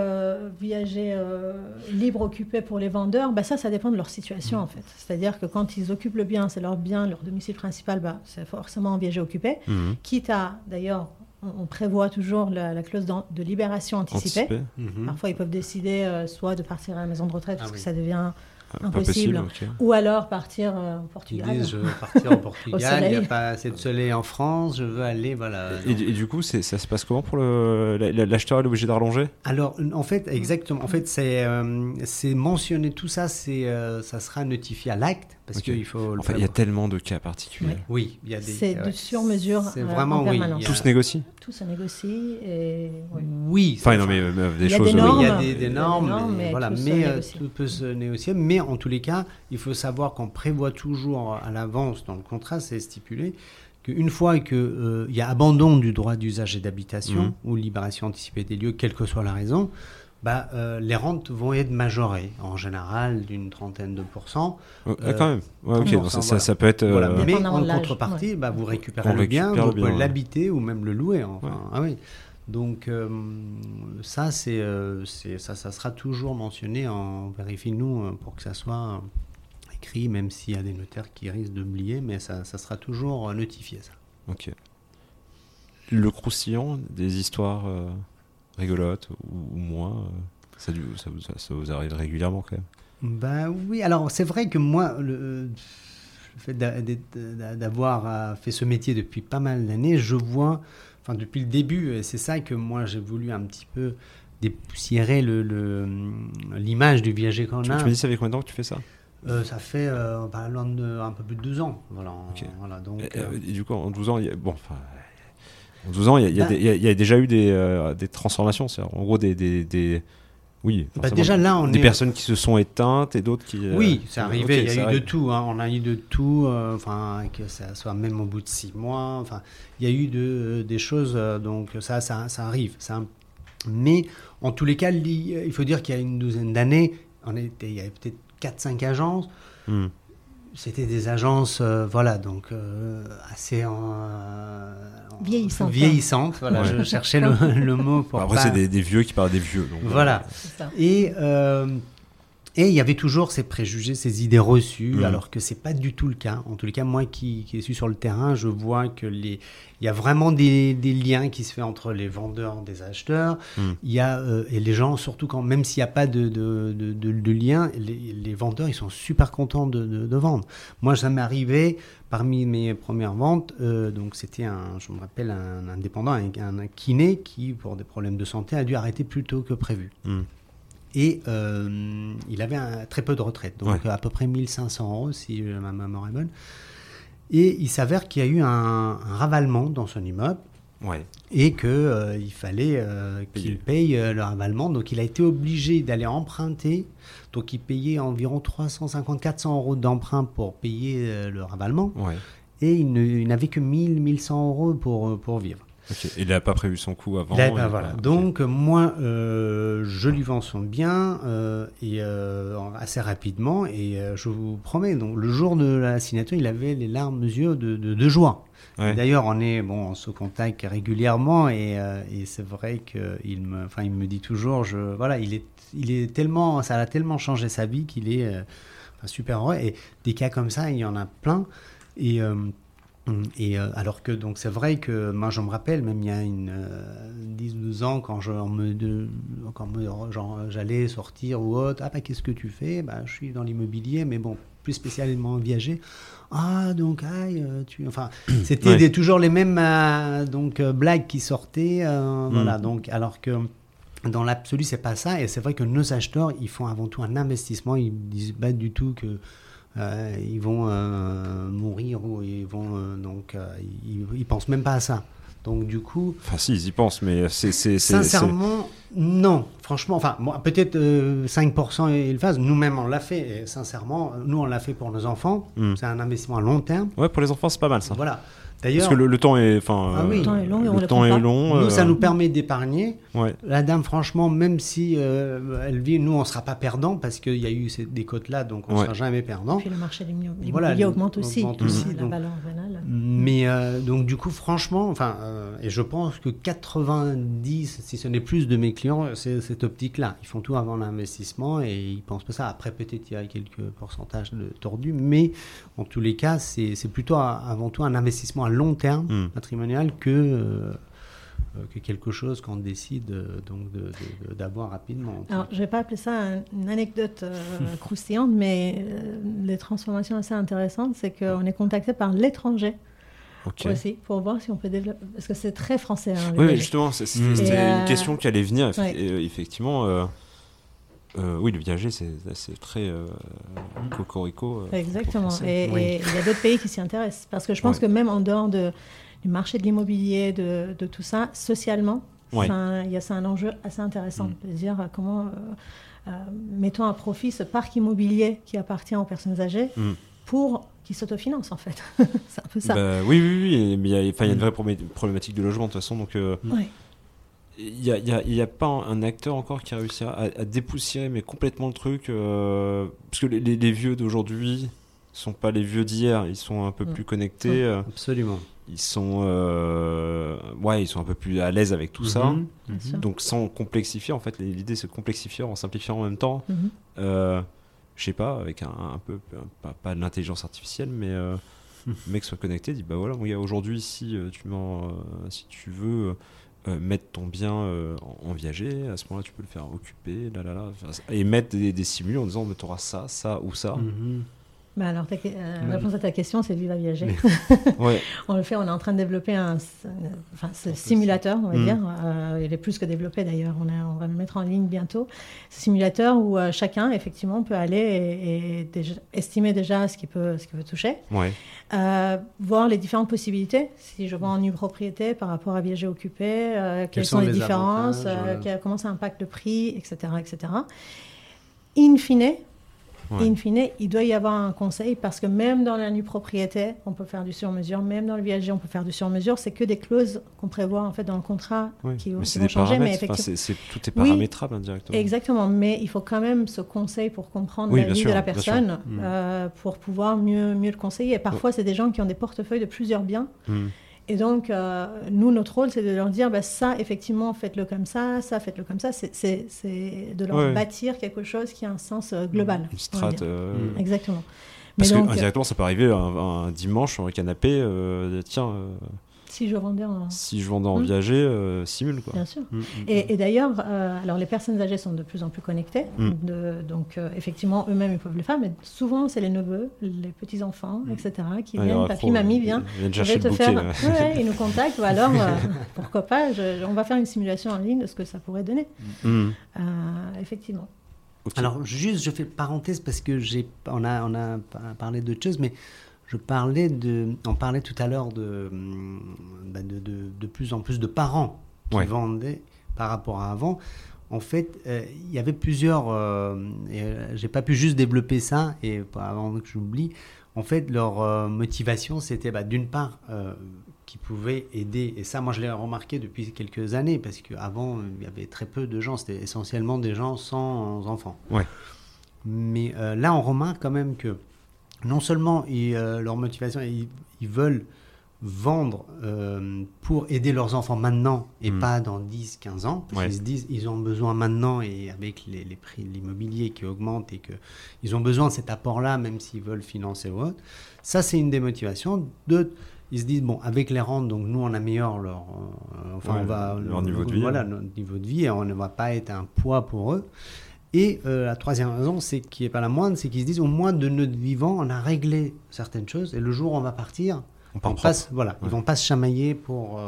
libre occupé pour les vendeurs, ça dépend de leur situation en fait. C'est-à-dire que quand ils occupent le bien, c'est leur bien, leur domicile principal, c'est forcément en viager occupé. Quitte à, d'ailleurs, on prévoit toujours la clause de libération anticipée. Parfois, ils peuvent décider soit de partir à la maison de retraite parce que ça devient impossible, ou alors partir au Portugal. Ils disent, je veux partir au Portugal, il n'y a pas assez de soleil en France, je veux aller, voilà. Et du coup, ça se passe comment pour l'acheteur? Il est obligé de rallonger? Alors, en fait, exactement. En fait, c'est mentionné, tout ça, ça sera notifié à l'acte, parce qu'il faut... En fait, il y a tellement de cas particuliers. Oui, il y a des... C'est de sur-mesure vraiment, en permanence. Tout se négocie? Tout se négocie et... Oui. Enfin, non, mais des choses... Il y a des normes, mais tout peut se négocier. Mais en tous les cas, il faut savoir qu'on prévoit toujours à l'avance, dans le contrat, c'est stipulé, qu'une fois qu'il y a abandon du droit d'usage et d'habitation ou libération anticipée des lieux, quelle que soit la raison, les rentes vont être majorées, en général d'une 30% de pourcents. Quand même. Donc ça peut être... Mais en contrepartie, vous récupérez le bien, vous pouvez l'habiter ou même le louer. Donc ça sera toujours mentionné, on vérifie nous pour que ça soit écrit, même s'il y a des notaires qui risquent d'oublier, mais ça sera toujours notifié, ça. Ok. Le croustillant, des histoires rigolotes ou moins, ça vous arrive régulièrement quand même? Oui, alors c'est vrai que moi, le fait d'avoir fait ce métier depuis pas mal d'années, je vois... depuis le début, c'est ça que moi j'ai voulu un petit peu dépoussiérer l'image du viager qu'on a. Tu me dis, ça fait combien de temps que tu fais ça? Ça fait un peu plus de 2 ans. Donc, et du coup, en 12 ans, il y a déjà eu des transformations. En gros, déjà là, des personnes qui se sont éteintes et d'autres qui... Oui, c'est arrivé, il y a eu de tout. On a eu de tout, que ça soit même au bout de 6 mois. Il y a eu des choses, donc ça arrive. Mais en tous les cas, il faut dire qu'il y a une douzaine d'années, il y avait peut-être 4-5 agences. C'était des agences, assez vieillissantes. Voilà, je cherchais le mot pour... Après, c'est des vieux qui parlent des vieux. Donc, voilà. Et il y avait toujours ces préjugés, ces idées reçues, alors que c'est pas du tout le cas. En tous les cas, moi qui suis sur le terrain, je vois que il y a vraiment des liens qui se font entre les vendeurs et des acheteurs. Il y a et les gens, surtout même s'il n'y a pas de lien, les vendeurs ils sont super contents de vendre. Moi, ça m'est arrivé parmi mes premières ventes. Donc c'était je me rappelle un indépendant, un kiné qui pour des problèmes de santé a dû arrêter plus tôt que prévu. Et il avait très peu de retraite, donc à peu près 1 500 € si ma mémoire est bonne. Et il s'avère qu'il y a eu un ravalement dans son immeuble et qu'il fallait qu'il paye le ravalement. Donc il a été obligé d'aller emprunter. Donc il payait environ 350-400 € d'emprunt pour payer le ravalement. Et il n'avait que 1 100 € pour vivre. Okay. Il n'a pas prévu son coup avant. Donc moi, je lui vends son bien assez rapidement et je vous promets, donc le jour de la signature, il avait les larmes aux yeux de joie. D'ailleurs, on se contacte régulièrement et c'est vrai qu'il me dit toujours, il est tellement, ça a tellement changé sa vie qu'il est super heureux. Et des cas comme ça, il y en a plein. Et alors que donc c'est vrai que moi je me rappelle même il y a 10-12 ans quand j'allais sortir ou autre, qu'est-ce que tu fais, je suis dans l'immobilier mais bon plus spécialement viager, c'était toujours les mêmes blagues qui sortaient donc alors que dans l'absolu c'est pas ça. Et c'est vrai que nos acheteurs ils font avant tout un investissement, ils disent pas du tout que ils vont mourir ou ils vont ils pensent même pas à ça. Donc du coup, si ils y pensent, mais c'est sincèrement non. franchement, enfin, moi, peut-être 5% ils le fassent. Nous-mêmes, on l'a fait. Et sincèrement, nous, on l'a fait pour nos enfants. C'est un investissement à long terme. Ouais, pour les enfants, c'est pas mal ça. Voilà. D'ailleurs, parce que le temps est, le temps est long et on le le temps prend est pas. long. nous, ça nous permet d'épargner. Ouais. La dame, franchement, même si elle vit, nous, on ne sera pas perdant parce qu'il y a eu des cotes-là, donc on ne sera jamais perdant. Et puis le marché de l'immobilier augmente aussi. La donc, valeur vénale. Mais donc, du coup, franchement, et je pense que 90, si ce n'est plus de mes clients, c'est cette optique-là. Ils font tout avant l'investissement et ils ne pensent pas ça. Après, peut-être il y a quelques pourcentages de tordus, mais en tous les cas, c'est plutôt avant tout un investissement à long terme patrimonial que quelque chose qu'on décide d'avoir rapidement. Alors, je ne vais pas appeler ça une anecdote croustillante, mais les transformations assez intéressantes, c'est qu'on est contacté par l'étranger aussi pour voir si on peut développer. Parce que c'est très français. Oui, justement, c'était une question qui allait venir. Effectivement, oui, le viager, c'est très cocorico. Exactement. Et il y a d'autres pays qui s'y intéressent. Parce que je pense que même en dehors du marché de l'immobilier, de tout ça, socialement, il y a un enjeu assez intéressant. De dire comment mettons à profit ce parc immobilier qui appartient aux personnes âgées pour qu'ils s'autofinancent, en fait. C'est un peu ça. Oui, mais il y a une vraie problématique de logement, de toute façon. Donc, il y a pas un acteur encore qui a réussi à dépoussiérer mais complètement le truc, parce que les vieux d'aujourd'hui sont pas les vieux d'hier, ils sont un peu plus connectés. Absolument. Ils sont un peu plus à l'aise avec tout ça. Donc sans complexifier, en fait, l'idée c'est de complexifier en simplifiant en même temps. Je sais pas, avec un peu pas de l'intelligence artificielle, mais le mec soit connecté, dit bah voilà, aujourd'hui si tu veux mettre ton bien en viager, à ce moment-là tu peux le faire occuper, et mettre des simules en disant tu auras ça ou ça. La réponse à ta question, c'est Viva Viager. On le fait, on est en train de développer ce simulateur, on va dire. Il est plus que développé d'ailleurs, on va le mettre en ligne bientôt. Ce simulateur où chacun, effectivement, peut aller et estimer déjà ce qu'il peut toucher. Voir les différentes possibilités. Si je vends en nue propriété par rapport à viager occupé, quelles sont les différences, comment ça impacte le prix, etc. In fine, il doit y avoir un conseil parce que même dans la nue propriété, on peut faire du sur-mesure, même dans le viager, on peut faire du sur-mesure. C'est que des clauses qu'on prévoit en fait dans le contrat qui vont changer. Mais effectivement, tout est paramétrable indirectement. Exactement, mais il faut quand même ce conseil pour comprendre la vie de la personne, pour pouvoir mieux le conseiller. Et parfois, c'est des gens qui ont des portefeuilles de plusieurs biens. Et donc, nous, notre rôle, c'est de leur dire, ça, effectivement, faites-le comme ça, faites-le comme ça. C'est de leur bâtir quelque chose qui a un sens global. Une strate. Exactement. Parce que indirectement, ça peut arriver un dimanche sur le canapé, si je vendais en viager, simule, quoi. Bien sûr. Et d'ailleurs, alors les personnes âgées sont de plus en plus connectées, donc effectivement, eux-mêmes, ils peuvent le faire, mais souvent, c'est les neveux, les petits-enfants, etc., qui viennent, papy, mamie, viens, je vais te faire... ils nous contactent, ou alors, pourquoi pas, on va faire une simulation en ligne de ce que ça pourrait donner. Effectivement. Alors, juste, je fais parenthèse parce que on a parlé d'autres choses, mais on parlait tout à l'heure de plus en plus de parents qui vendaient par rapport à avant. En fait, il y avait plusieurs... j'ai pas pu juste développer ça, et avant que j'oublie, en fait, leur motivation, c'était d'une part qui pouvaient aider, et ça, moi, je l'ai remarqué depuis quelques années, parce qu'avant, il y avait très peu de gens, c'était essentiellement des gens sans enfants. Mais là, on remarque quand même que non seulement leur motivation, ils veulent vendre pour aider leurs enfants maintenant et pas dans 10-15 ans, parce qu'ils se disent ils ont besoin maintenant, et avec les prix de l'immobilier qui augmentent et qu'ils ont besoin de cet apport-là, même s'ils veulent financer ou autre. Ça, c'est une des motivations. D'autres, ils se disent, avec les rentes, donc nous, on améliore leur niveau de vie. Voilà, notre niveau de vie, et on ne va pas être un poids pour eux. Et la troisième raison, qui n'est pas la moindre, c'est qu'ils se disent, au moins de notre vivant, on a réglé certaines choses, et le jour où on va partir, ils ne vont pas se chamailler pour...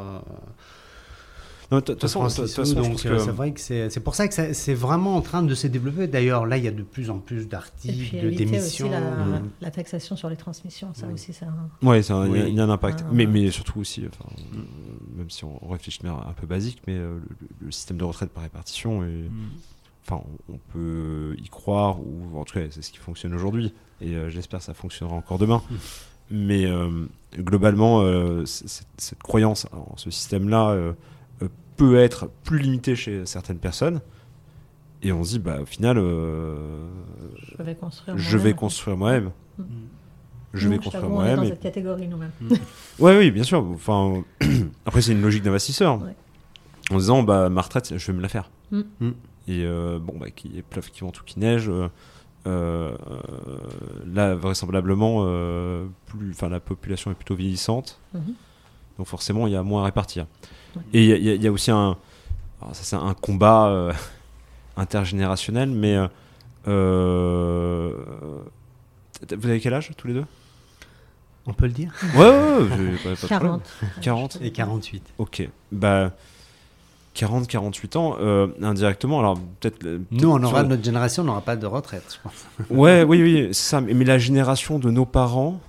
De toute façon, donc c'est vrai que c'est pour ça que c'est vraiment en train de se développer. D'ailleurs, là, il y a de plus en plus d'articles, d'émissions. Aussi la taxation sur les transmissions, ça aussi, ça. Il y a un impact. Mais surtout aussi, même même si on réfléchit de manière un peu basique, mais le système de retraite par répartition enfin, on peut y croire, ou en tout cas c'est ce qui fonctionne aujourd'hui, et j'espère que ça fonctionnera encore demain. Mais globalement, cette croyance en ce système-là peut être plus limitée chez certaines personnes, et on se dit, au final, je vais construire moi-même. Je vais construire moi-même. Dans cette catégorie nous-mêmes. Oui, bien sûr. Enfin, après, c'est une logique d'investisseur. Ouais. En disant, ma retraite, je vais me la faire. Et qu'il pleuve, qu'il vente ou qu'il neige, là, vraisemblablement, la population est plutôt vieillissante. Donc forcément, il y a moins à répartir. Ouais. Et il y a aussi ça, c'est un combat intergénérationnel, mais vous avez quel âge tous les deux? On peut le dire? Ouais, pas 40. 40 et 48. Ok, 40-48 ans, indirectement, alors peut-être nous, notre génération n'aura pas de retraite, je pense. Oui, c'est ça, mais la génération de nos parents,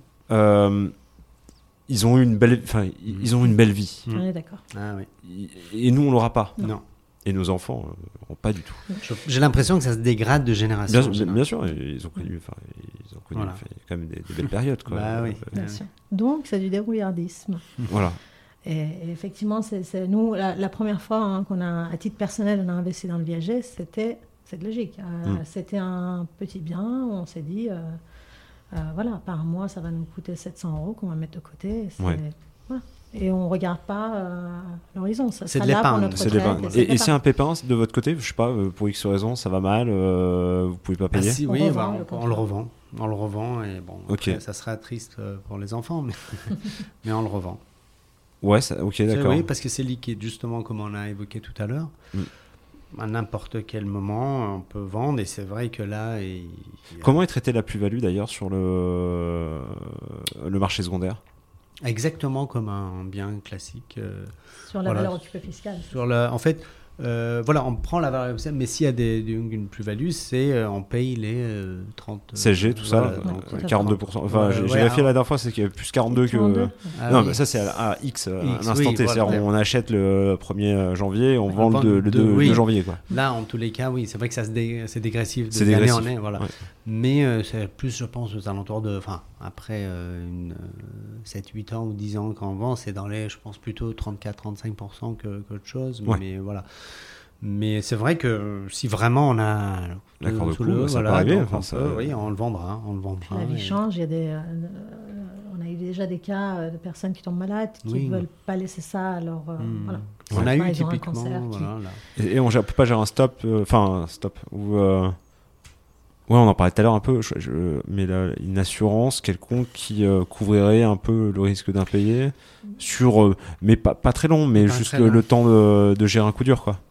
ils ont eu une belle vie. On est d'accord. Ah, oui. Et nous, on l'aura pas. Non. Et nos enfants, pas du tout. J'ai l'impression que ça se dégrade de génération. Bien sûr, ils ont connu voilà. Quand même des belles périodes. Quoi. Oui. Bien sûr. Donc, c'est du débrouillardisme. Voilà. Et effectivement, c'est nous, la première fois qu'on a, à titre personnel, on a investi dans le viager, c'était cette logique. C'était un petit bien, on s'est dit, par mois, ça va nous coûter 700 € qu'on va mettre de côté. Voilà. Et on ne regarde pas l'horizon. Ça c'est sera de là l'épargne. pour notre retraite. Et c'est un pépin de votre côté, je sais pas, pour X raison, ça va mal, vous pouvez pas payer. On le revend. On le revend et après, ça sera triste pour les enfants, mais on le revend. Ouais, d'accord. Oui, parce que c'est liquide, justement, comme on a évoqué tout à l'heure. À n'importe quel moment, on peut vendre, et c'est vrai que là... Comment est traitée la plus-value, d'ailleurs, sur le marché secondaire? Exactement comme un bien classique. Sur la valeur occupée fiscale. En fait, on prend la valeur occupée, mais s'il y a une plus-value, on paye les 30... CSG, tout ça, donc 42%. Enfin, j'ai vérifié la dernière fois, c'est qu'il y a plus 42 que... mais ça, c'est à X, un instant T. C'est-à-dire, on achète le 1er janvier, et on vend le 2 janvier. Quoi. Là, en tous les cas, oui, c'est vrai que c'est dégressif de l'année en année. Voilà. Ouais. Mais c'est plus, je pense, aux alentours de... après 7-8 ans ou 10 ans quand on vend, c'est dans les, je pense, plutôt 34-35% qu'autre chose. Ouais. Mais voilà. Mais c'est vrai que si vraiment on a l'accord de coût, ça peut arriver. Oui, on le vendra. La vie change. On a eu déjà des cas de personnes qui tombent malades, qui ne veulent pas laisser ça. Alors, voilà. On a eu typiquement... Et on ne peut pas gérer un stop, ou... Ouais, on en parlait tout à l'heure un peu, mais une assurance quelconque qui couvrirait un peu le risque d'impayé sur, mais pas très long, mais juste le temps de gérer un coup dur, quoi.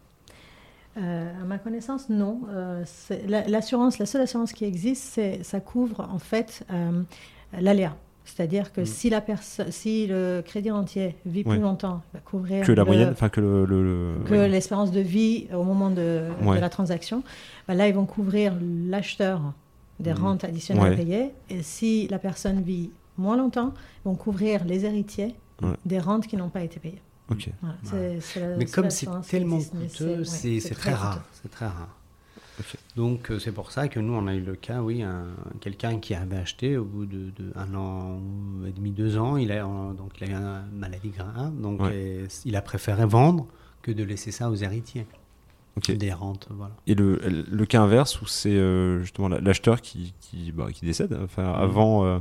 À ma connaissance, non. La seule assurance qui existe, ça couvre en fait l'aléa. C'est-à-dire que si le crédit entier vit plus longtemps, il va couvrir que la moyenne, que l'espérance de vie au moment de la transaction. Là, ils vont couvrir l'acheteur des rentes additionnelles payées. Et si la personne vit moins longtemps, ils vont couvrir les héritiers des rentes qui n'ont pas été payées. Okay. Voilà. Mais comme c'est tellement coûteux, c'est très rare. C'est très rare. Okay. Donc c'est pour ça que nous on a eu le cas, quelqu'un qui avait acheté au bout de 1 an et demi, 2 ans, il a eu une maladie grave, donc il a préféré vendre que de laisser ça aux héritiers. Des rentes, voilà. Et le cas inverse où c'est justement l'acheteur qui décède, avant,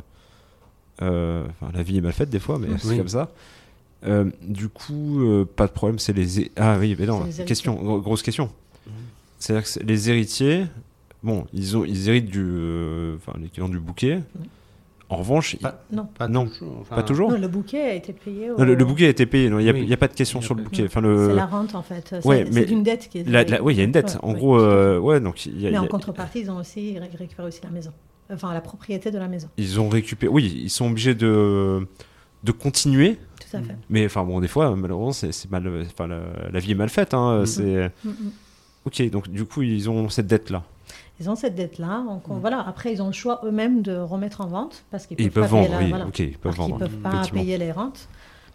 la vie est mal faite des fois, mais c'est comme ça. Du coup, pas de problème, c'est les... Ah oui, mais non, grosse question. C'est-à-dire que les héritiers, ils héritent l'équivalent du bouquet. En revanche, pas toujours. Non, le bouquet a été payé. Le bouquet a été payé. Il n'y a pas de question sur le bouquet. C'est la rente en fait. C'est une dette qui est. Oui, il y a une dette. En gros, donc. Mais en contrepartie, ils ont aussi récupéré aussi la maison, la propriété de la maison. Ils ont récupéré. Oui, ils sont obligés de continuer. Tout à fait. Mais des fois, malheureusement, c'est mal. La vie est mal faite. C'est. Ok, donc du coup, ils ont cette dette-là. Ils ont cette dette-là. Donc, après, ils ont le choix eux-mêmes de remettre en vente parce qu'ils peuvent pas vendre. Ils peuvent vendre. Ils peuvent pas payer les rentes.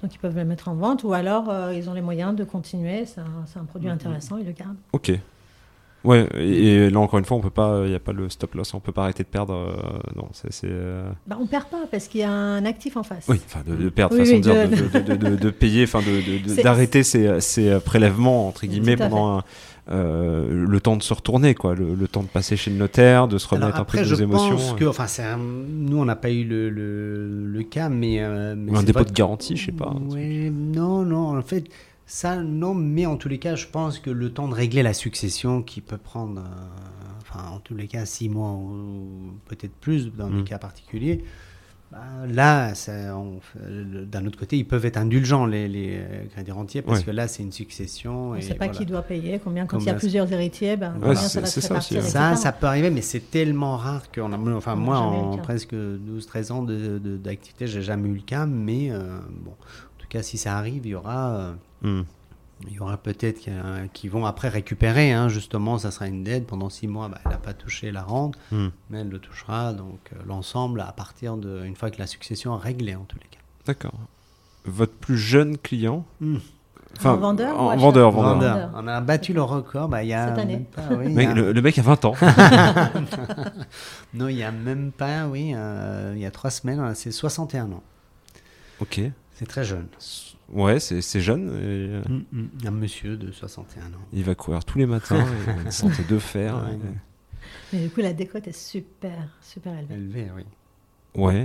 Donc ils peuvent le mettre en vente ou alors ils ont les moyens de continuer. C'est un produit intéressant, ils le gardent. Ok. Ouais, et là encore une fois, on peut pas, il n'y a pas le stop loss, on peut pas arrêter de perdre. Non, On perd pas parce qu'il y a un actif en face. Oui, enfin de perdre, façon de dire, de payer, enfin d'arrêter ces prélèvements entre guillemets pendant le temps de se retourner, quoi, le temps de passer chez le notaire, de se remettre un peu de nos émotions. Pense que, nous on n'a pas eu le cas, mais un dépôt de garantie, je sais pas. Ouais, non, en fait. Ça, non, mais en tous les cas, je pense que le temps de régler la succession qui peut prendre, en tous les cas, 6 mois ou peut-être plus dans des cas particuliers, là, d'un autre côté, ils peuvent être indulgents, les crédits rentiers, parce que là, c'est une succession. On ne sait pas qui doit payer, combien, quand il y a plusieurs héritiers, combien ça va se répartir. Ça peut arriver, mais c'est tellement rare qu'on a. Moi, en presque 12-13 ans d'activité, je n'ai jamais eu le cas, mais bon. En tout cas, si ça arrive, il y aura peut-être qui vont après récupérer. Justement, ça sera une dette. Pendant 6 mois, elle n'a pas touché la rente, mais elle le touchera. Donc, l'ensemble, à partir une fois que la succession est réglée, en tous les cas. D'accord. Votre plus jeune client En vendeur ou vendeur. On a battu le record. Il y a cette année. Le mec a 20 ans. Non, il n'y a même pas, il y a 3 semaines, c'est 61 ans. Ok. C'est très jeune. Ouais, c'est jeune. Un monsieur de 61 ans. Il va courir tous les matins, il a une santé de fer. Mais du coup, la décote est super élevée. Élevée, oui. Ouais.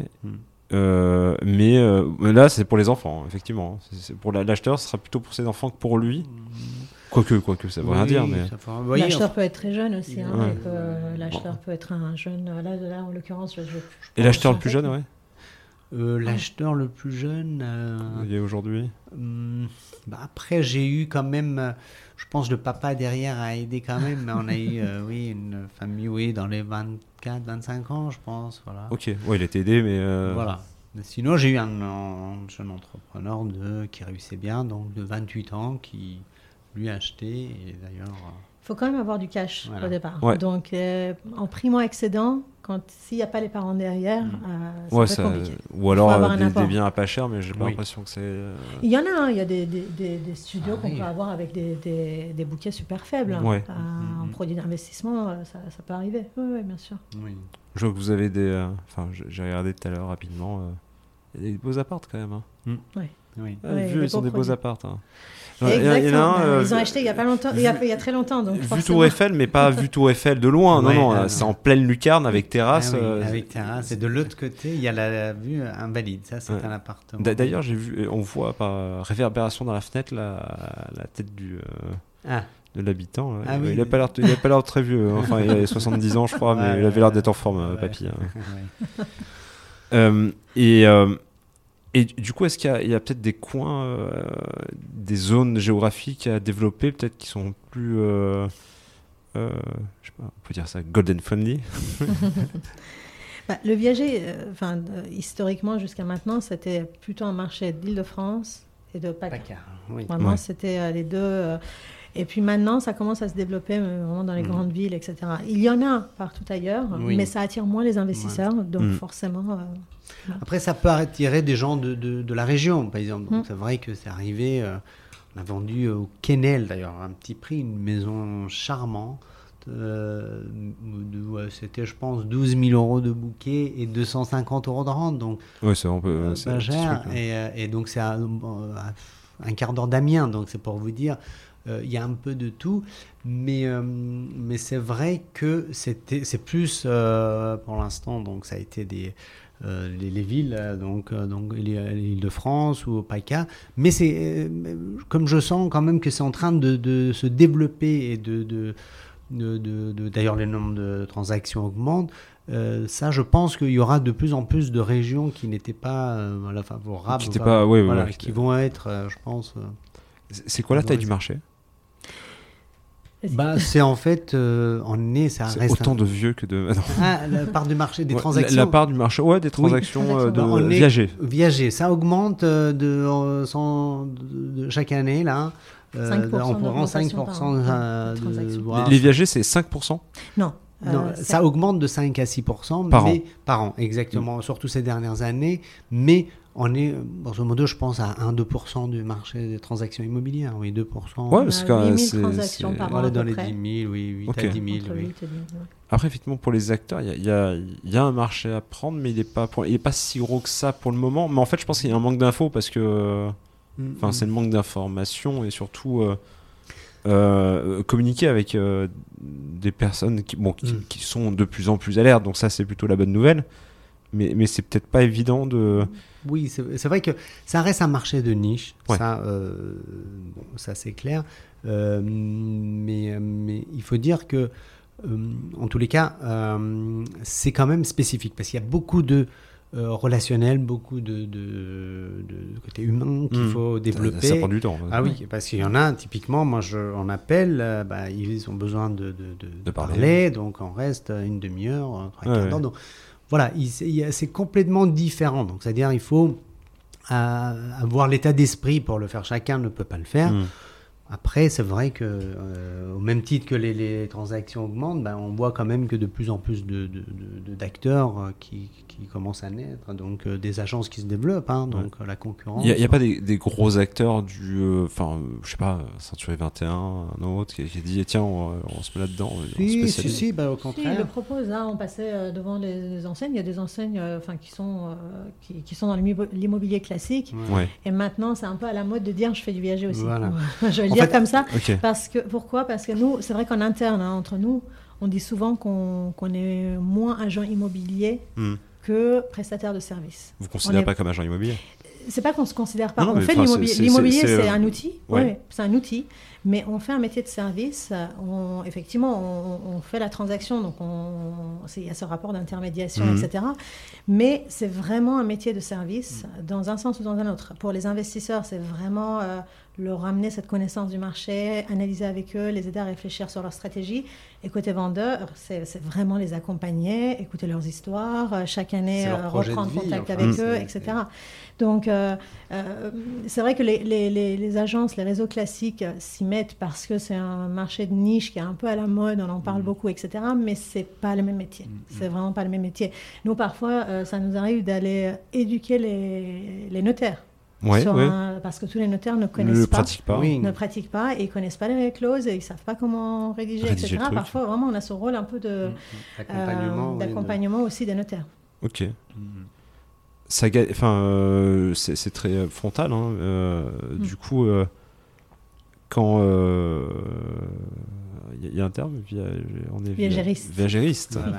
Mais là, c'est pour les enfants, effectivement. Pour l'acheteur, ce sera plutôt pour ses enfants que pour lui. Quoique, ça veut rien dire. Mais... L'acheteur peut être très jeune aussi. L'acheteur peut être un jeune. Là en l'occurrence, et l'acheteur le plus jeune, ouais. L'acheteur le plus jeune. Il y a aujourd'hui. Après, j'ai eu quand même. Je pense le papa derrière a aidé quand même. Mais on a eu une famille dans les 24-25 ans, je pense. Voilà. Ok, il a été aidé, mais. Voilà. Mais sinon, j'ai eu un jeune entrepreneur qui réussissait bien, donc de 28 ans, qui lui a acheté. Et d'ailleurs. Il faut quand même avoir du cash au départ. Ouais. Donc, en primo-excédent, s'il n'y a pas les parents derrière, ça peut être compliqué. Ou alors des biens à pas cher, mais j'ai pas l'impression que c'est... Il y en a, il y a des studios qu'on peut avoir avec des bouquets super faibles. En produit d'investissement, ça peut arriver. Oui, bien sûr. Oui. Je vois que vous avez des... j'ai regardé tout à l'heure rapidement. Il y a des beaux apparts quand même. Oui. Ils sont des beaux apparts. Exactement. Ils ont acheté il y a pas longtemps, il y a très longtemps. Donc vue Tour Eiffel, mais pas vue Tour Eiffel de loin. Non, c'est en pleine lucarne avec terrasse. Avec terrasse. Et de l'autre côté, il y a la vue invalide. Ça, c'est un appartement. D'ailleurs, on voit par réverbération dans la fenêtre la tête de l'habitant. Il n'a pas l'air très vieux. Enfin, il a 70 ans, je crois, mais il avait l'air d'être en forme, papy. Et du coup, est-ce qu'il y a peut-être des coins, des zones géographiques à développer, peut-être qui sont plus, je sais pas, on peut dire ça, golden friendly? Le Viager, historiquement jusqu'à maintenant, c'était plutôt un marché d'Île-de-France et de PACA. Vraiment, c'était les deux. Et puis maintenant, ça commence à se développer vraiment dans les grandes villes, etc. Il y en a partout ailleurs, mais ça attire moins les investisseurs, donc forcément... Après, ça peut attirer des gens de la région, par exemple. Donc, c'est vrai que c'est arrivé... on a vendu au Quesnel, d'ailleurs, à un petit prix, une maison charmante. C'était, je pense, 12 000 euros de bouquet et 250 euros de rente. Donc, c'est pas cher. Et donc, c'est un quart d'heure d'Amiens. Donc, c'est pour vous dire... il y a un peu de tout, mais c'est vrai que c'est plus pour l'instant, donc ça a été les villes, donc l'Île-de-France ou PACA, mais c'est comme je sens quand même que c'est en train de se développer et d'ailleurs les nombres de transactions augmentent. Ça, je pense qu'il y aura de plus en plus de régions qui n'étaient pas favorables, qui vont être, je pense. C'est quoi la taille du marché? C'est en fait, ça reste autant de vieux que de. La part du marché des transactions. La part du marché, des transactions de viager. Viager, ça augmente de chaque année là. 5% on prend 5% de de les viagers, c'est 5%? Non, Non, ça augmente de 5 à 6% par an, exactement, surtout ces dernières années. Mais on est, grosso modo, je pense, à 1-2% du marché des transactions immobilières. Oui, 2%. Ouais, parce que 8 000 transactions par an. Dans les 10 000, oui, 8 à 10 000. Oui. Après, effectivement, pour les acteurs, il y a un marché à prendre, mais il n'est pas si gros que ça pour le moment. Mais en fait, je pense qu'il y a un manque d'infos parce que c'est le manque d'informations et surtout communiquer avec des personnes qui sont de plus en plus alertes. Donc ça, c'est plutôt la bonne nouvelle. Mais c'est peut-être pas évident de... Oui, c'est vrai que ça reste un marché de niche, ça c'est clair. Mais il faut dire que, en tous les cas, c'est quand même spécifique parce qu'il y a beaucoup de relationnel, beaucoup de côté humain qu'il faut développer. Ça prend du temps. Ah oui, parce qu'il y en a, typiquement, moi on appelle, ils ont besoin de parler, donc on reste une demi-heure, 3 quarts d'heure. Donc, voilà, c'est complètement différent. Donc, c'est-à-dire il faut avoir l'état d'esprit pour le faire. Chacun ne peut pas le faire. Après, c'est vrai que au même titre que les transactions augmentent, on voit quand même que de plus en plus d'acteurs qui commencent à naître, donc des agences qui se développent, donc la concurrence. Il n'y a pas des gros acteurs je sais pas, Century 21, un autre qui dit tiens, on se met là-dedans. Si, au contraire. Si, il le propose. Là, on passait devant les enseignes. Il y a des enseignes qui sont dans l'immobilier classique. Ouais. Et maintenant, c'est un peu à la mode de dire je fais du viager aussi. Voilà. Je vais le dire comme ça. Okay. Pourquoi ? Parce que nous, c'est vrai qu'en interne, entre nous, on dit souvent qu'on est moins agent immobilier que prestataire de services. Vous ne considérez pas comme agent immobilier ? C'est pas qu'on se considère pas. Non, on fait l'immobilier, c'est un outil. Ouais. Oui, c'est un outil. Mais on fait un métier de service. Effectivement, on fait la transaction. Donc, il y a ce rapport d'intermédiation, etc. Mais c'est vraiment un métier de service dans un sens ou dans un autre. Pour les investisseurs, c'est vraiment leur ramener cette connaissance du marché, analyser avec eux, les aider à réfléchir sur leur stratégie. Et côté vendeur, c'est vraiment les accompagner, écouter leurs histoires, chaque année reprendre contact avec eux, etc. Donc, c'est vrai que les agences, les réseaux classiques s'y mettent parce que c'est un marché de niche qui est un peu à la mode, on en parle beaucoup, etc. Mais c'est pas le même métier. C'est vraiment pas le même métier. Nous, parfois, ça nous arrive d'aller éduquer les notaires. Parce que tous les notaires ne connaissent pas, ne pratiquent pas et ils ne connaissent pas les clauses et ils ne savent pas comment rédiger, etc. Parfois, vraiment, on a ce rôle un peu d'accompagnement aussi des notaires. Ok. C'est très frontal. Du coup, quand il y a un terme, on est viagériste. Voilà.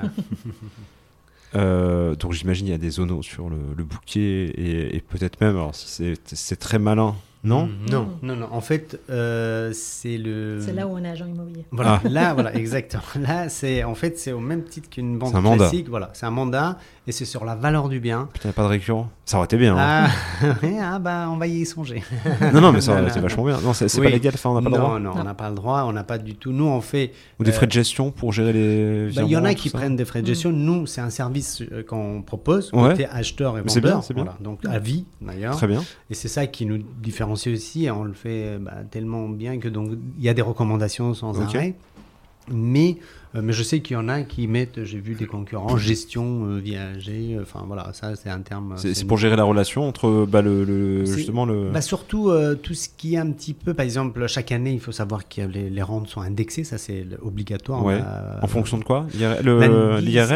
Donc j'imagine il y a des zonos sur le bouquet et peut-être même, alors si c'est très malin, non. En fait, c'est là où on est agent immobilier. Voilà, voilà, exactement. Là, c'est au même titre qu'une banque classique. Voilà, c'est un mandat et c'est sur la valeur du bien. Putain, il n'y a pas de récurrent. Ça aurait été bien. On va y songer. non, mais ça aurait été vachement bien. Non, c'est pas légal. Enfin, on n'a pas le droit. Non, on n'a pas le droit. On n'a pas du tout. Nous, on fait. Ou des frais de gestion pour gérer les. Il y en a qui prennent des frais de gestion. Nous, c'est un service qu'on propose côté acheteur et vendeur. C'est bien, c'est bien. Voilà. Donc à vie d'ailleurs. Très bien. Et c'est ça qui nous différencie aussi. Et on le fait tellement bien que donc il y a des recommandations sans arrêt. Mais je sais qu'il y en a qui mettent, j'ai vu des concurrents, gestion viager, enfin voilà, ça c'est un terme. C'est pour gérer la relation entre justement le. Surtout tout ce qui est un petit peu, par exemple, chaque année, il faut savoir que les rentes sont indexées, ça c'est obligatoire. Ouais. En fonction de quoi ? L'IRL ?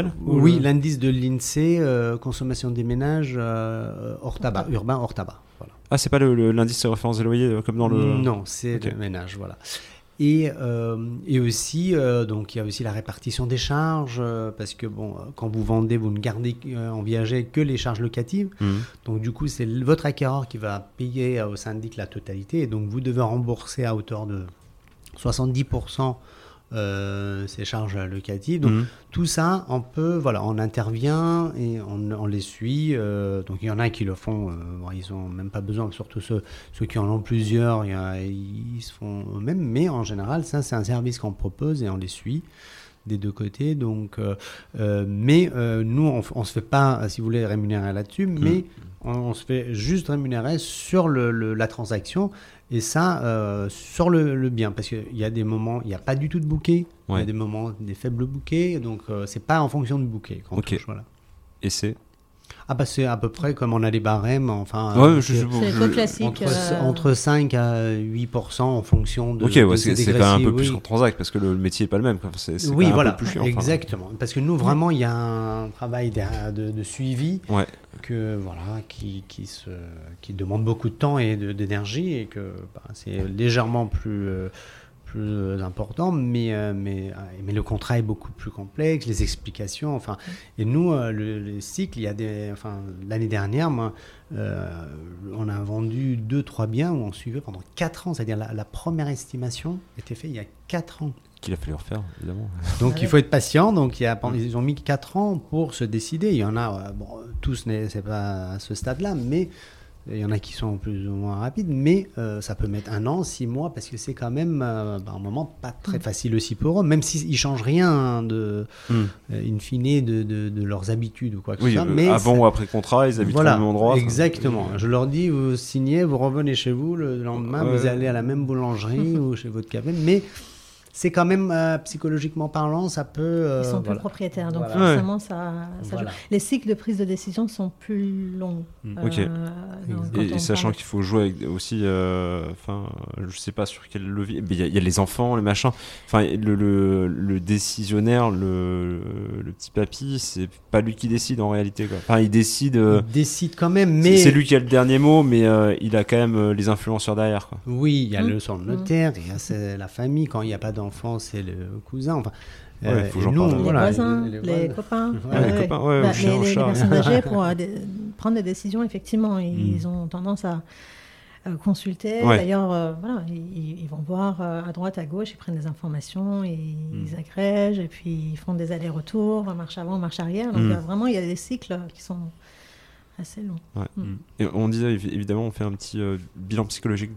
Oui, l'indice de l'INSEE, consommation des ménages hors tabac, urbain hors tabac. Voilà. Ah, c'est pas l'indice de référence des loyers comme dans le. Non, c'est le ménage, voilà. Et aussi, donc il y a aussi la répartition des charges, parce que quand vous vendez, vous ne gardez en viager que les charges locatives. Donc du coup, c'est votre acquéreur qui va payer au syndic la totalité, et donc vous devez rembourser à hauteur de 70% ces charges locatives. Donc tout ça, on intervient et on les suit. Donc il y en a qui le font, ils n'ont même pas besoin, surtout ceux qui en ont plusieurs, ils se font eux-mêmes. Mais en général, ça c'est un service qu'on propose et on les suit des deux côtés. Donc, nous, on se fait pas, si vous voulez, rémunérer là-dessus, mais on se fait juste rémunérer sur la transaction. Et ça, sur le bien, parce qu'il y a des moments, il n'y a pas du tout de bouquet, il y a des moments, des faibles bouquets, donc c'est pas en fonction du bouquet qu'on touche, voilà. Et c'est c'est à peu près comme on a les barèmes, enfin. C'est les taux classiques. Entre 5 à 8% en fonction de. C'est quand même un peu plus en transact parce que le métier n'est pas le même. C'est quand même un peu plus chiant. Exactement. Parce que nous, vraiment, il y a un travail de suivi qui demande beaucoup de temps et d'énergie et que c'est légèrement plus important, mais le contrat est beaucoup plus complexe, les explications, et nous, les cycles, l'année dernière, on a vendu 2-3 biens où on suivait pendant 4 ans, c'est-à-dire la première estimation était faite il y a 4 ans. Qu'il a fallu refaire, évidemment. Donc il faut être patient, donc ils ont mis 4 ans pour se décider, il y en a, tous, c'est pas à ce stade-là, mais il y en a qui sont plus ou moins rapides, mais ça peut mettre 1 an, 6 mois, parce que c'est quand même, un moment pas très facile aussi pour eux, même s'ils ne changent rien in fine de leurs habitudes ou quoi que ce soit. Mais avant ou après contrat, ils habitent au même endroit. Exactement. Je leur dis, vous signez, vous revenez chez vous, le lendemain, vous allez à la même boulangerie ou chez votre café, mais c'est quand même, psychologiquement parlant, ça peut... Ils sont plus propriétaires, donc forcément, ça joue. Les cycles de prise de décision sont plus longs. Et sachant qu'il faut jouer avec aussi, je sais pas sur quel levier, il y a les enfants, les machins, le décisionnaire, le petit papy, c'est pas lui qui décide en réalité, quoi. Il décide... Il décide quand même, mais... C'est lui qui a le dernier mot, mais il a quand même les influenceurs derrière, quoi. Oui, il y a le notaire, il y a la famille, quand il n'y a pas d'enfant, c'est le cousin, faut que j'en parle. Les voisins, les copains. Les copains, les personnes âgées, pour prendre des décisions, effectivement, ils ont tendance à consulter. D'ailleurs, ils vont voir à droite, à gauche, ils prennent des informations, ils agrègent, et puis ils font des allers-retours, marche avant, marche arrière. Donc vraiment, il y a des cycles qui sont assez long. Et on disait, évidemment, on fait un petit bilan psychologique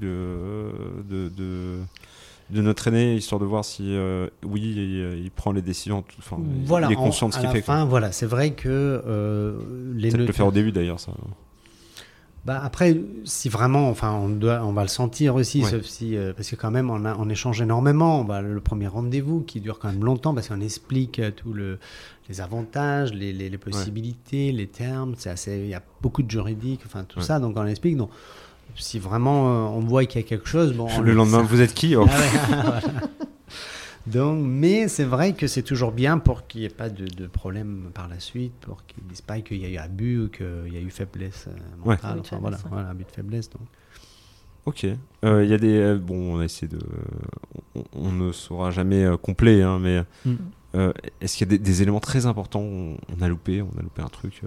de notre aîné, histoire de voir si il prend les décisions, il est conscient de ce qu'il fait. C'est vrai que peut-être le faire au début d'ailleurs, ça. Après, si vraiment, on va le sentir aussi, sauf si, parce que quand même, on échange énormément. Le premier rendez-vous qui dure quand même longtemps, parce qu'on explique tous les avantages, les possibilités, les termes. Il y a beaucoup de juridique, tout ça. Donc on explique. Donc, si vraiment on voit qu'il y a quelque chose, le lendemain, vous êtes qui Donc, mais c'est vrai que c'est toujours bien pour qu'il n'y ait pas de problème par la suite, pour qu'ils ne disent pas qu'il y a eu abus ou qu'il y a eu faiblesse mentale. Abus de faiblesse. Donc. Ok. Il y a des... on a essayé de... On ne sera jamais complet, mais est-ce qu'il y a des éléments très importants on a loupé un truc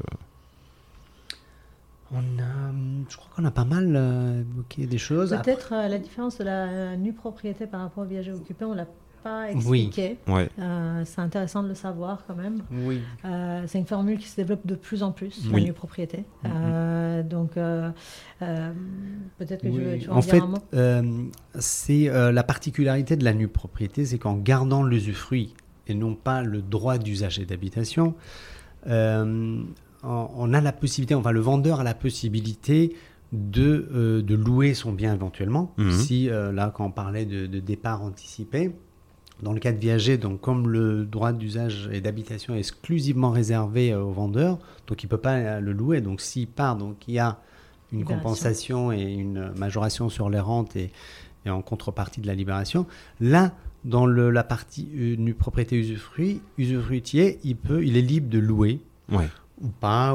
je crois qu'on a pas mal évoqué des choses. Peut-être la différence de la nue propriété par rapport au viager occupé, on l'a pas expliqué. C'est intéressant de le savoir quand même. C'est une formule qui se développe de plus en plus, la nue propriété. Donc peut-être que tu vas en dire un mot. C'est la particularité de la nue propriété, c'est qu'en gardant l'usufruit et non pas le droit d'usage et d'habitation, on a la possibilité, le vendeur a la possibilité de louer son bien éventuellement. Si là, quand on parlait de départ anticipé, dans le cas de viager, donc comme le droit d'usage et d'habitation est exclusivement réservé au vendeur, donc il ne peut pas le louer. Donc s'il part, donc il y a une compensation et une majoration sur les rentes et en contrepartie de la libération. Là, dans la partie nue propriété usufruitier, il est libre de louer. Ou pas,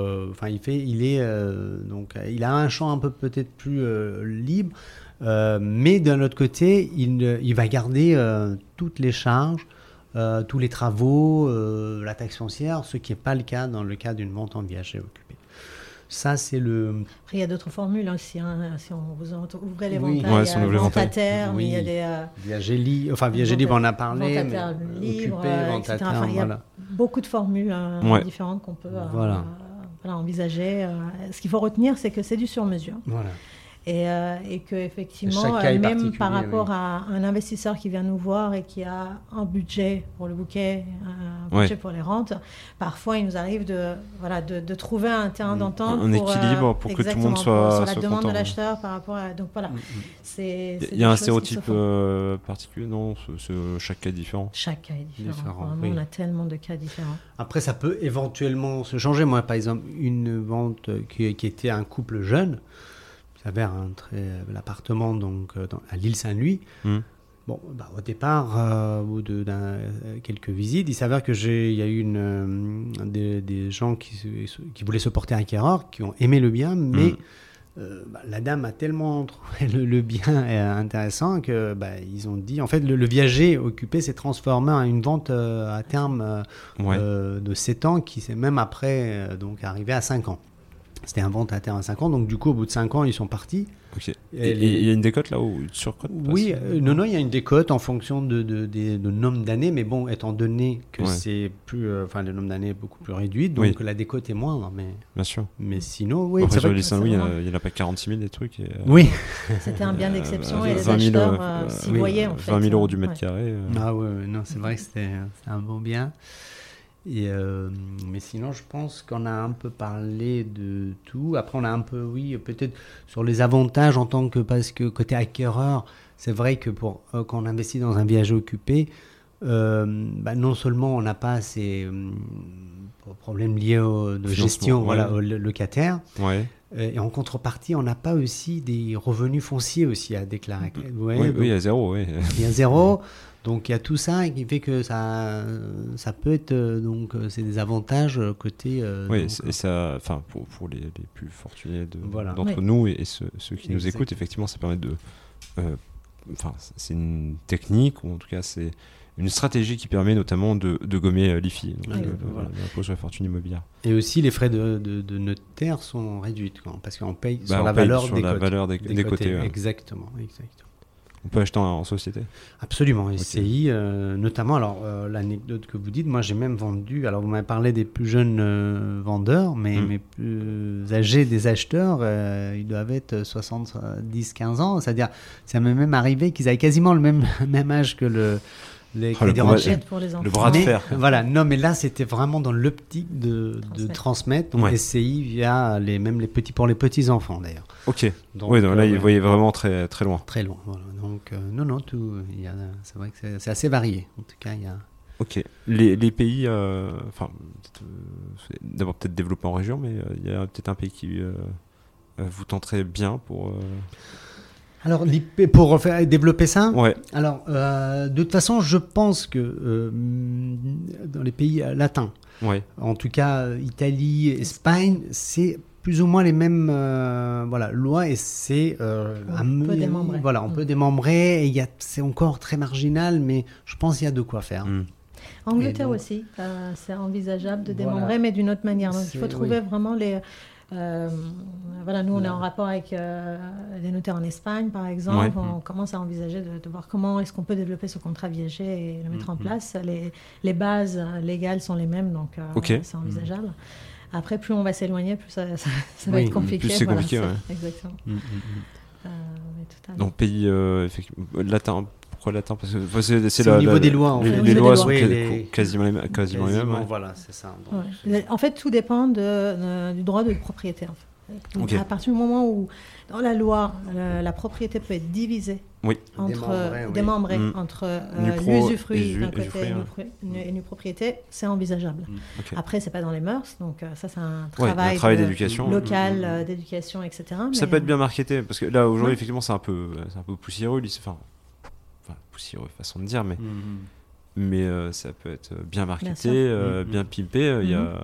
il a un champ un peu peut-être plus libre, mais d'un autre côté, il va garder toutes les charges, tous les travaux, la taxe foncière, ce qui n'est pas le cas dans le cas d'une vente en viager occupé. Ça, c'est le... Après, il y a d'autres formules aussi. Si on vous ouvrait l'éventail, il y a vente à terme, il y a des... Viager libre, on a parlé, vente à terme libre, occupé, vente à terme, il y a beaucoup de formules différentes qu'on peut envisager. Ce qu'il faut retenir, c'est que c'est du sur-mesure. Et qu'effectivement, même par rapport à un investisseur qui vient nous voir et qui a un budget pour le bouquet, pencher pour les rentes. Parfois, il nous arrive de trouver un terrain d'entente. Un équilibre pour que tout le monde soit sur la demande content. De l'acheteur par rapport à... Donc voilà. Il y a un stéréotype particulier? Non, chaque cas est différent. Chaque cas est différent. Vraiment, on a tellement de cas différents. Après, ça peut éventuellement se changer. Moi, par exemple, une vente qui était un couple jeune, il s'avère l'appartement donc, à l'île Saint-Louis. Bon, au départ, au bout de quelques visites, il s'avère qu'il y a eu des gens qui voulaient se porter acquéreurs, qui ont aimé le bien, mais la dame a tellement trouvé le bien intéressant que ils ont dit, en fait, le viager occupé s'est transformé en une vente à terme de 7 ans, qui s'est même après donc arrivé à 5 ans. C'était un vente à terme à 5 ans, donc du coup, au bout de 5 ans, ils sont partis. Okay. Et il y a une décote là, ou une surcote? Oui, non, il y a une décote en fonction de nombre d'années, mais bon, étant donné que c'est plus, le nombre d'années est beaucoup plus réduit, donc la décote est moindre. Mais, bien sûr. Mais sinon, oui. Après, sur l'île Saint-Louis, il n'y en a pas 46 000 des trucs. Oui. C'était un bien d'exception et les acheteurs s'y voyaient en fait. 20 000 euros du mètre carré. Ah oui, non, c'est vrai que c'était un bon bien. Mais sinon, je pense qu'on a un peu parlé de tout. Après, on a un peu, peut-être sur les avantages parce que côté acquéreur, c'est vrai que quand on investit dans un viager occupé, non seulement on n'a pas ces problèmes liés de gestion aux locataires, et en contrepartie, on n'a pas aussi des revenus fonciers aussi à déclarer. Oui, il y a zéro. Il y a zéro. Donc il y a tout ça qui fait que ça peut être c'est des avantages côté. Oui, et ça, enfin pour les plus fortunés d'entre nous et ceux qui nous écoutent, effectivement, ça permet de. C'est une technique, ou en tout cas c'est une stratégie qui permet notamment de gommer l'IFI, l'impôt sur la fortune immobilière. Et aussi les frais de notaire sont réduits parce qu'on paye sur la valeur des côtés. Exactement. On peut acheter en société? Absolument, SCI, notamment. Alors, l'anecdote que vous dites, moi j'ai même vendu, alors vous m'avez parlé des plus jeunes vendeurs, mais mes plus âgés des acheteurs, ils doivent être 70-15 ans, c'est-à-dire ça m'est même arrivé qu'ils avaient quasiment le même âge que les crédits rentiers. Le bras de fer. Voilà, non, mais là c'était vraiment dans l'optique de transmettre, donc SCI via les petits, pour les petits enfants d'ailleurs. Ok. Donc, là il voyait vraiment très très loin. Très loin, voilà. Donc c'est vrai que c'est assez varié. En tout cas, il y a. Ok. Les pays, d'abord peut-être développés en région, mais il y a peut-être un pays qui vous tenterait bien pour. Alors, pour développer ça, alors, de toute façon, je pense que dans les pays latins, en tout cas Italie, Espagne, c'est plus ou moins les mêmes lois, et c'est on peut démembrer. Voilà, on peut démembrer, et c'est encore très marginal, mais je pense qu'il y a de quoi faire. Angleterre aussi, c'est envisageable de démembrer, mais d'une autre manière. Donc, il faut trouver vraiment les... nous on est en rapport avec les notaires en Espagne par exemple, on commence à envisager de voir comment est-ce qu'on peut développer ce contrat viager et le mettre en place. Les bases légales sont les mêmes, donc c'est envisageable. Après, plus on va s'éloigner, plus ça va être compliqué. Plus c'est compliqué, exactement. Donc pays latin. Pourquoi latin? Parce que c'est au niveau des lois. En fait. Les lois sont quasiment les mêmes. Voilà, c'est ça. En fait, tout dépend du droit de propriété. En fait. Donc, à partir du moment où, dans la loi, la propriété peut être divisée, démembrée entre l'usufruit d'un côté et nu propriété, c'est envisageable. Après, c'est pas dans les mœurs, donc ça, c'est un travail d'éducation, local, d'éducation, etc. Ça peut être bien marketé, parce que là, aujourd'hui, effectivement, c'est un peu poussiéreux. Poussiéreux façon de dire, mais ça peut être bien marketé, bien pimpé. Il y a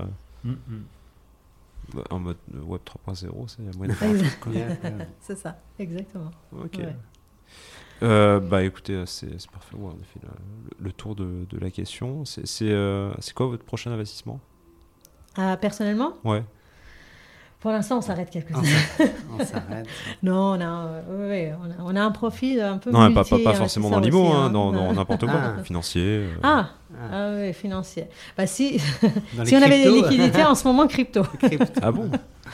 en mode Web 3.0, c'est moyen de faire un truc, quoi. C'est ça, exactement. Ok. Écoutez, c'est parfait. On a fait le tour de la question. C'est quoi votre prochain investissement? Personnellement? Pour l'instant, on s'arrête quelques années. On s'arrête. Non, on a un profil un peu non, pas forcément dans l'IMO, dans n'importe quoi. Financier. Oui, financier. Si on avait des liquidités, en ce moment, crypto. Ah bon?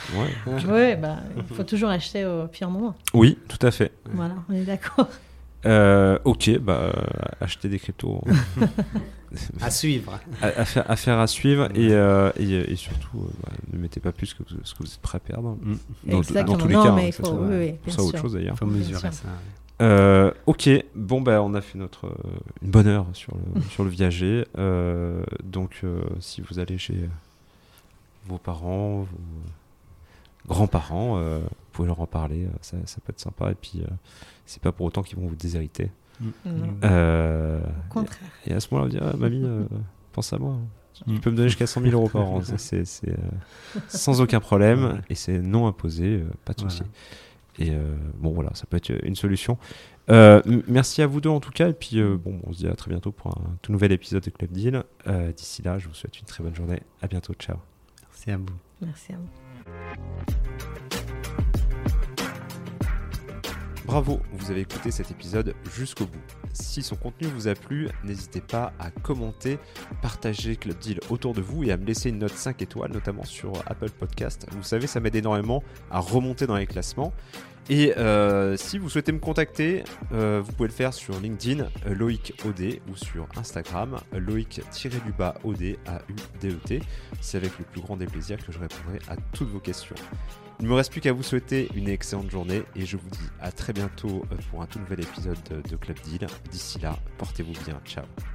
Il faut toujours acheter au pire moment. Oui, tout à fait. Voilà, on est d'accord. Ok, acheter des cryptos. À suivre. Affaire à suivre et surtout, ne mettez pas plus que ce que vous êtes prêt à perdre. Dans tous les cas, mais il faut, oui, pour ça, autre chose d'ailleurs. Il faut mesurer ça. Ok, bon on a fait une bonne heure sur le viager. Donc si vous allez chez vos parents, vos grands-parents, vous pouvez leur en parler, ça peut être sympa. Et puis c'est pas pour autant qu'ils vont vous déshériter. Au contraire. Et à ce moment-là, on va dire mamie, pense à moi. Tu peux me donner jusqu'à 100 000 euros par an. C'est sans aucun problème et c'est non imposé, pas de souci. Et voilà, ça peut être une solution. Merci à vous deux en tout cas. Et puis on se dit à très bientôt pour un tout nouvel épisode de Club Deal. D'ici là, je vous souhaite une très bonne journée. À bientôt. Ciao. Merci à vous. Merci à vous. Bravo, vous avez écouté cet épisode jusqu'au bout. Si son contenu vous a plu, n'hésitez pas à commenter, partager Club Deal autour de vous et à me laisser une note 5 étoiles, notamment sur Apple Podcast. Vous savez, ça m'aide énormément à remonter dans les classements. Et si vous souhaitez me contacter, vous pouvez le faire sur LinkedIn, Loïc OD, ou sur Instagram, Loïc-OD, AUDET. C'est avec le plus grand des plaisirs que je répondrai à toutes vos questions. Il ne me reste plus qu'à vous souhaiter une excellente journée et je vous dis à très bientôt pour un tout nouvel épisode de Club Deal. D'ici là, portez-vous bien. Ciao.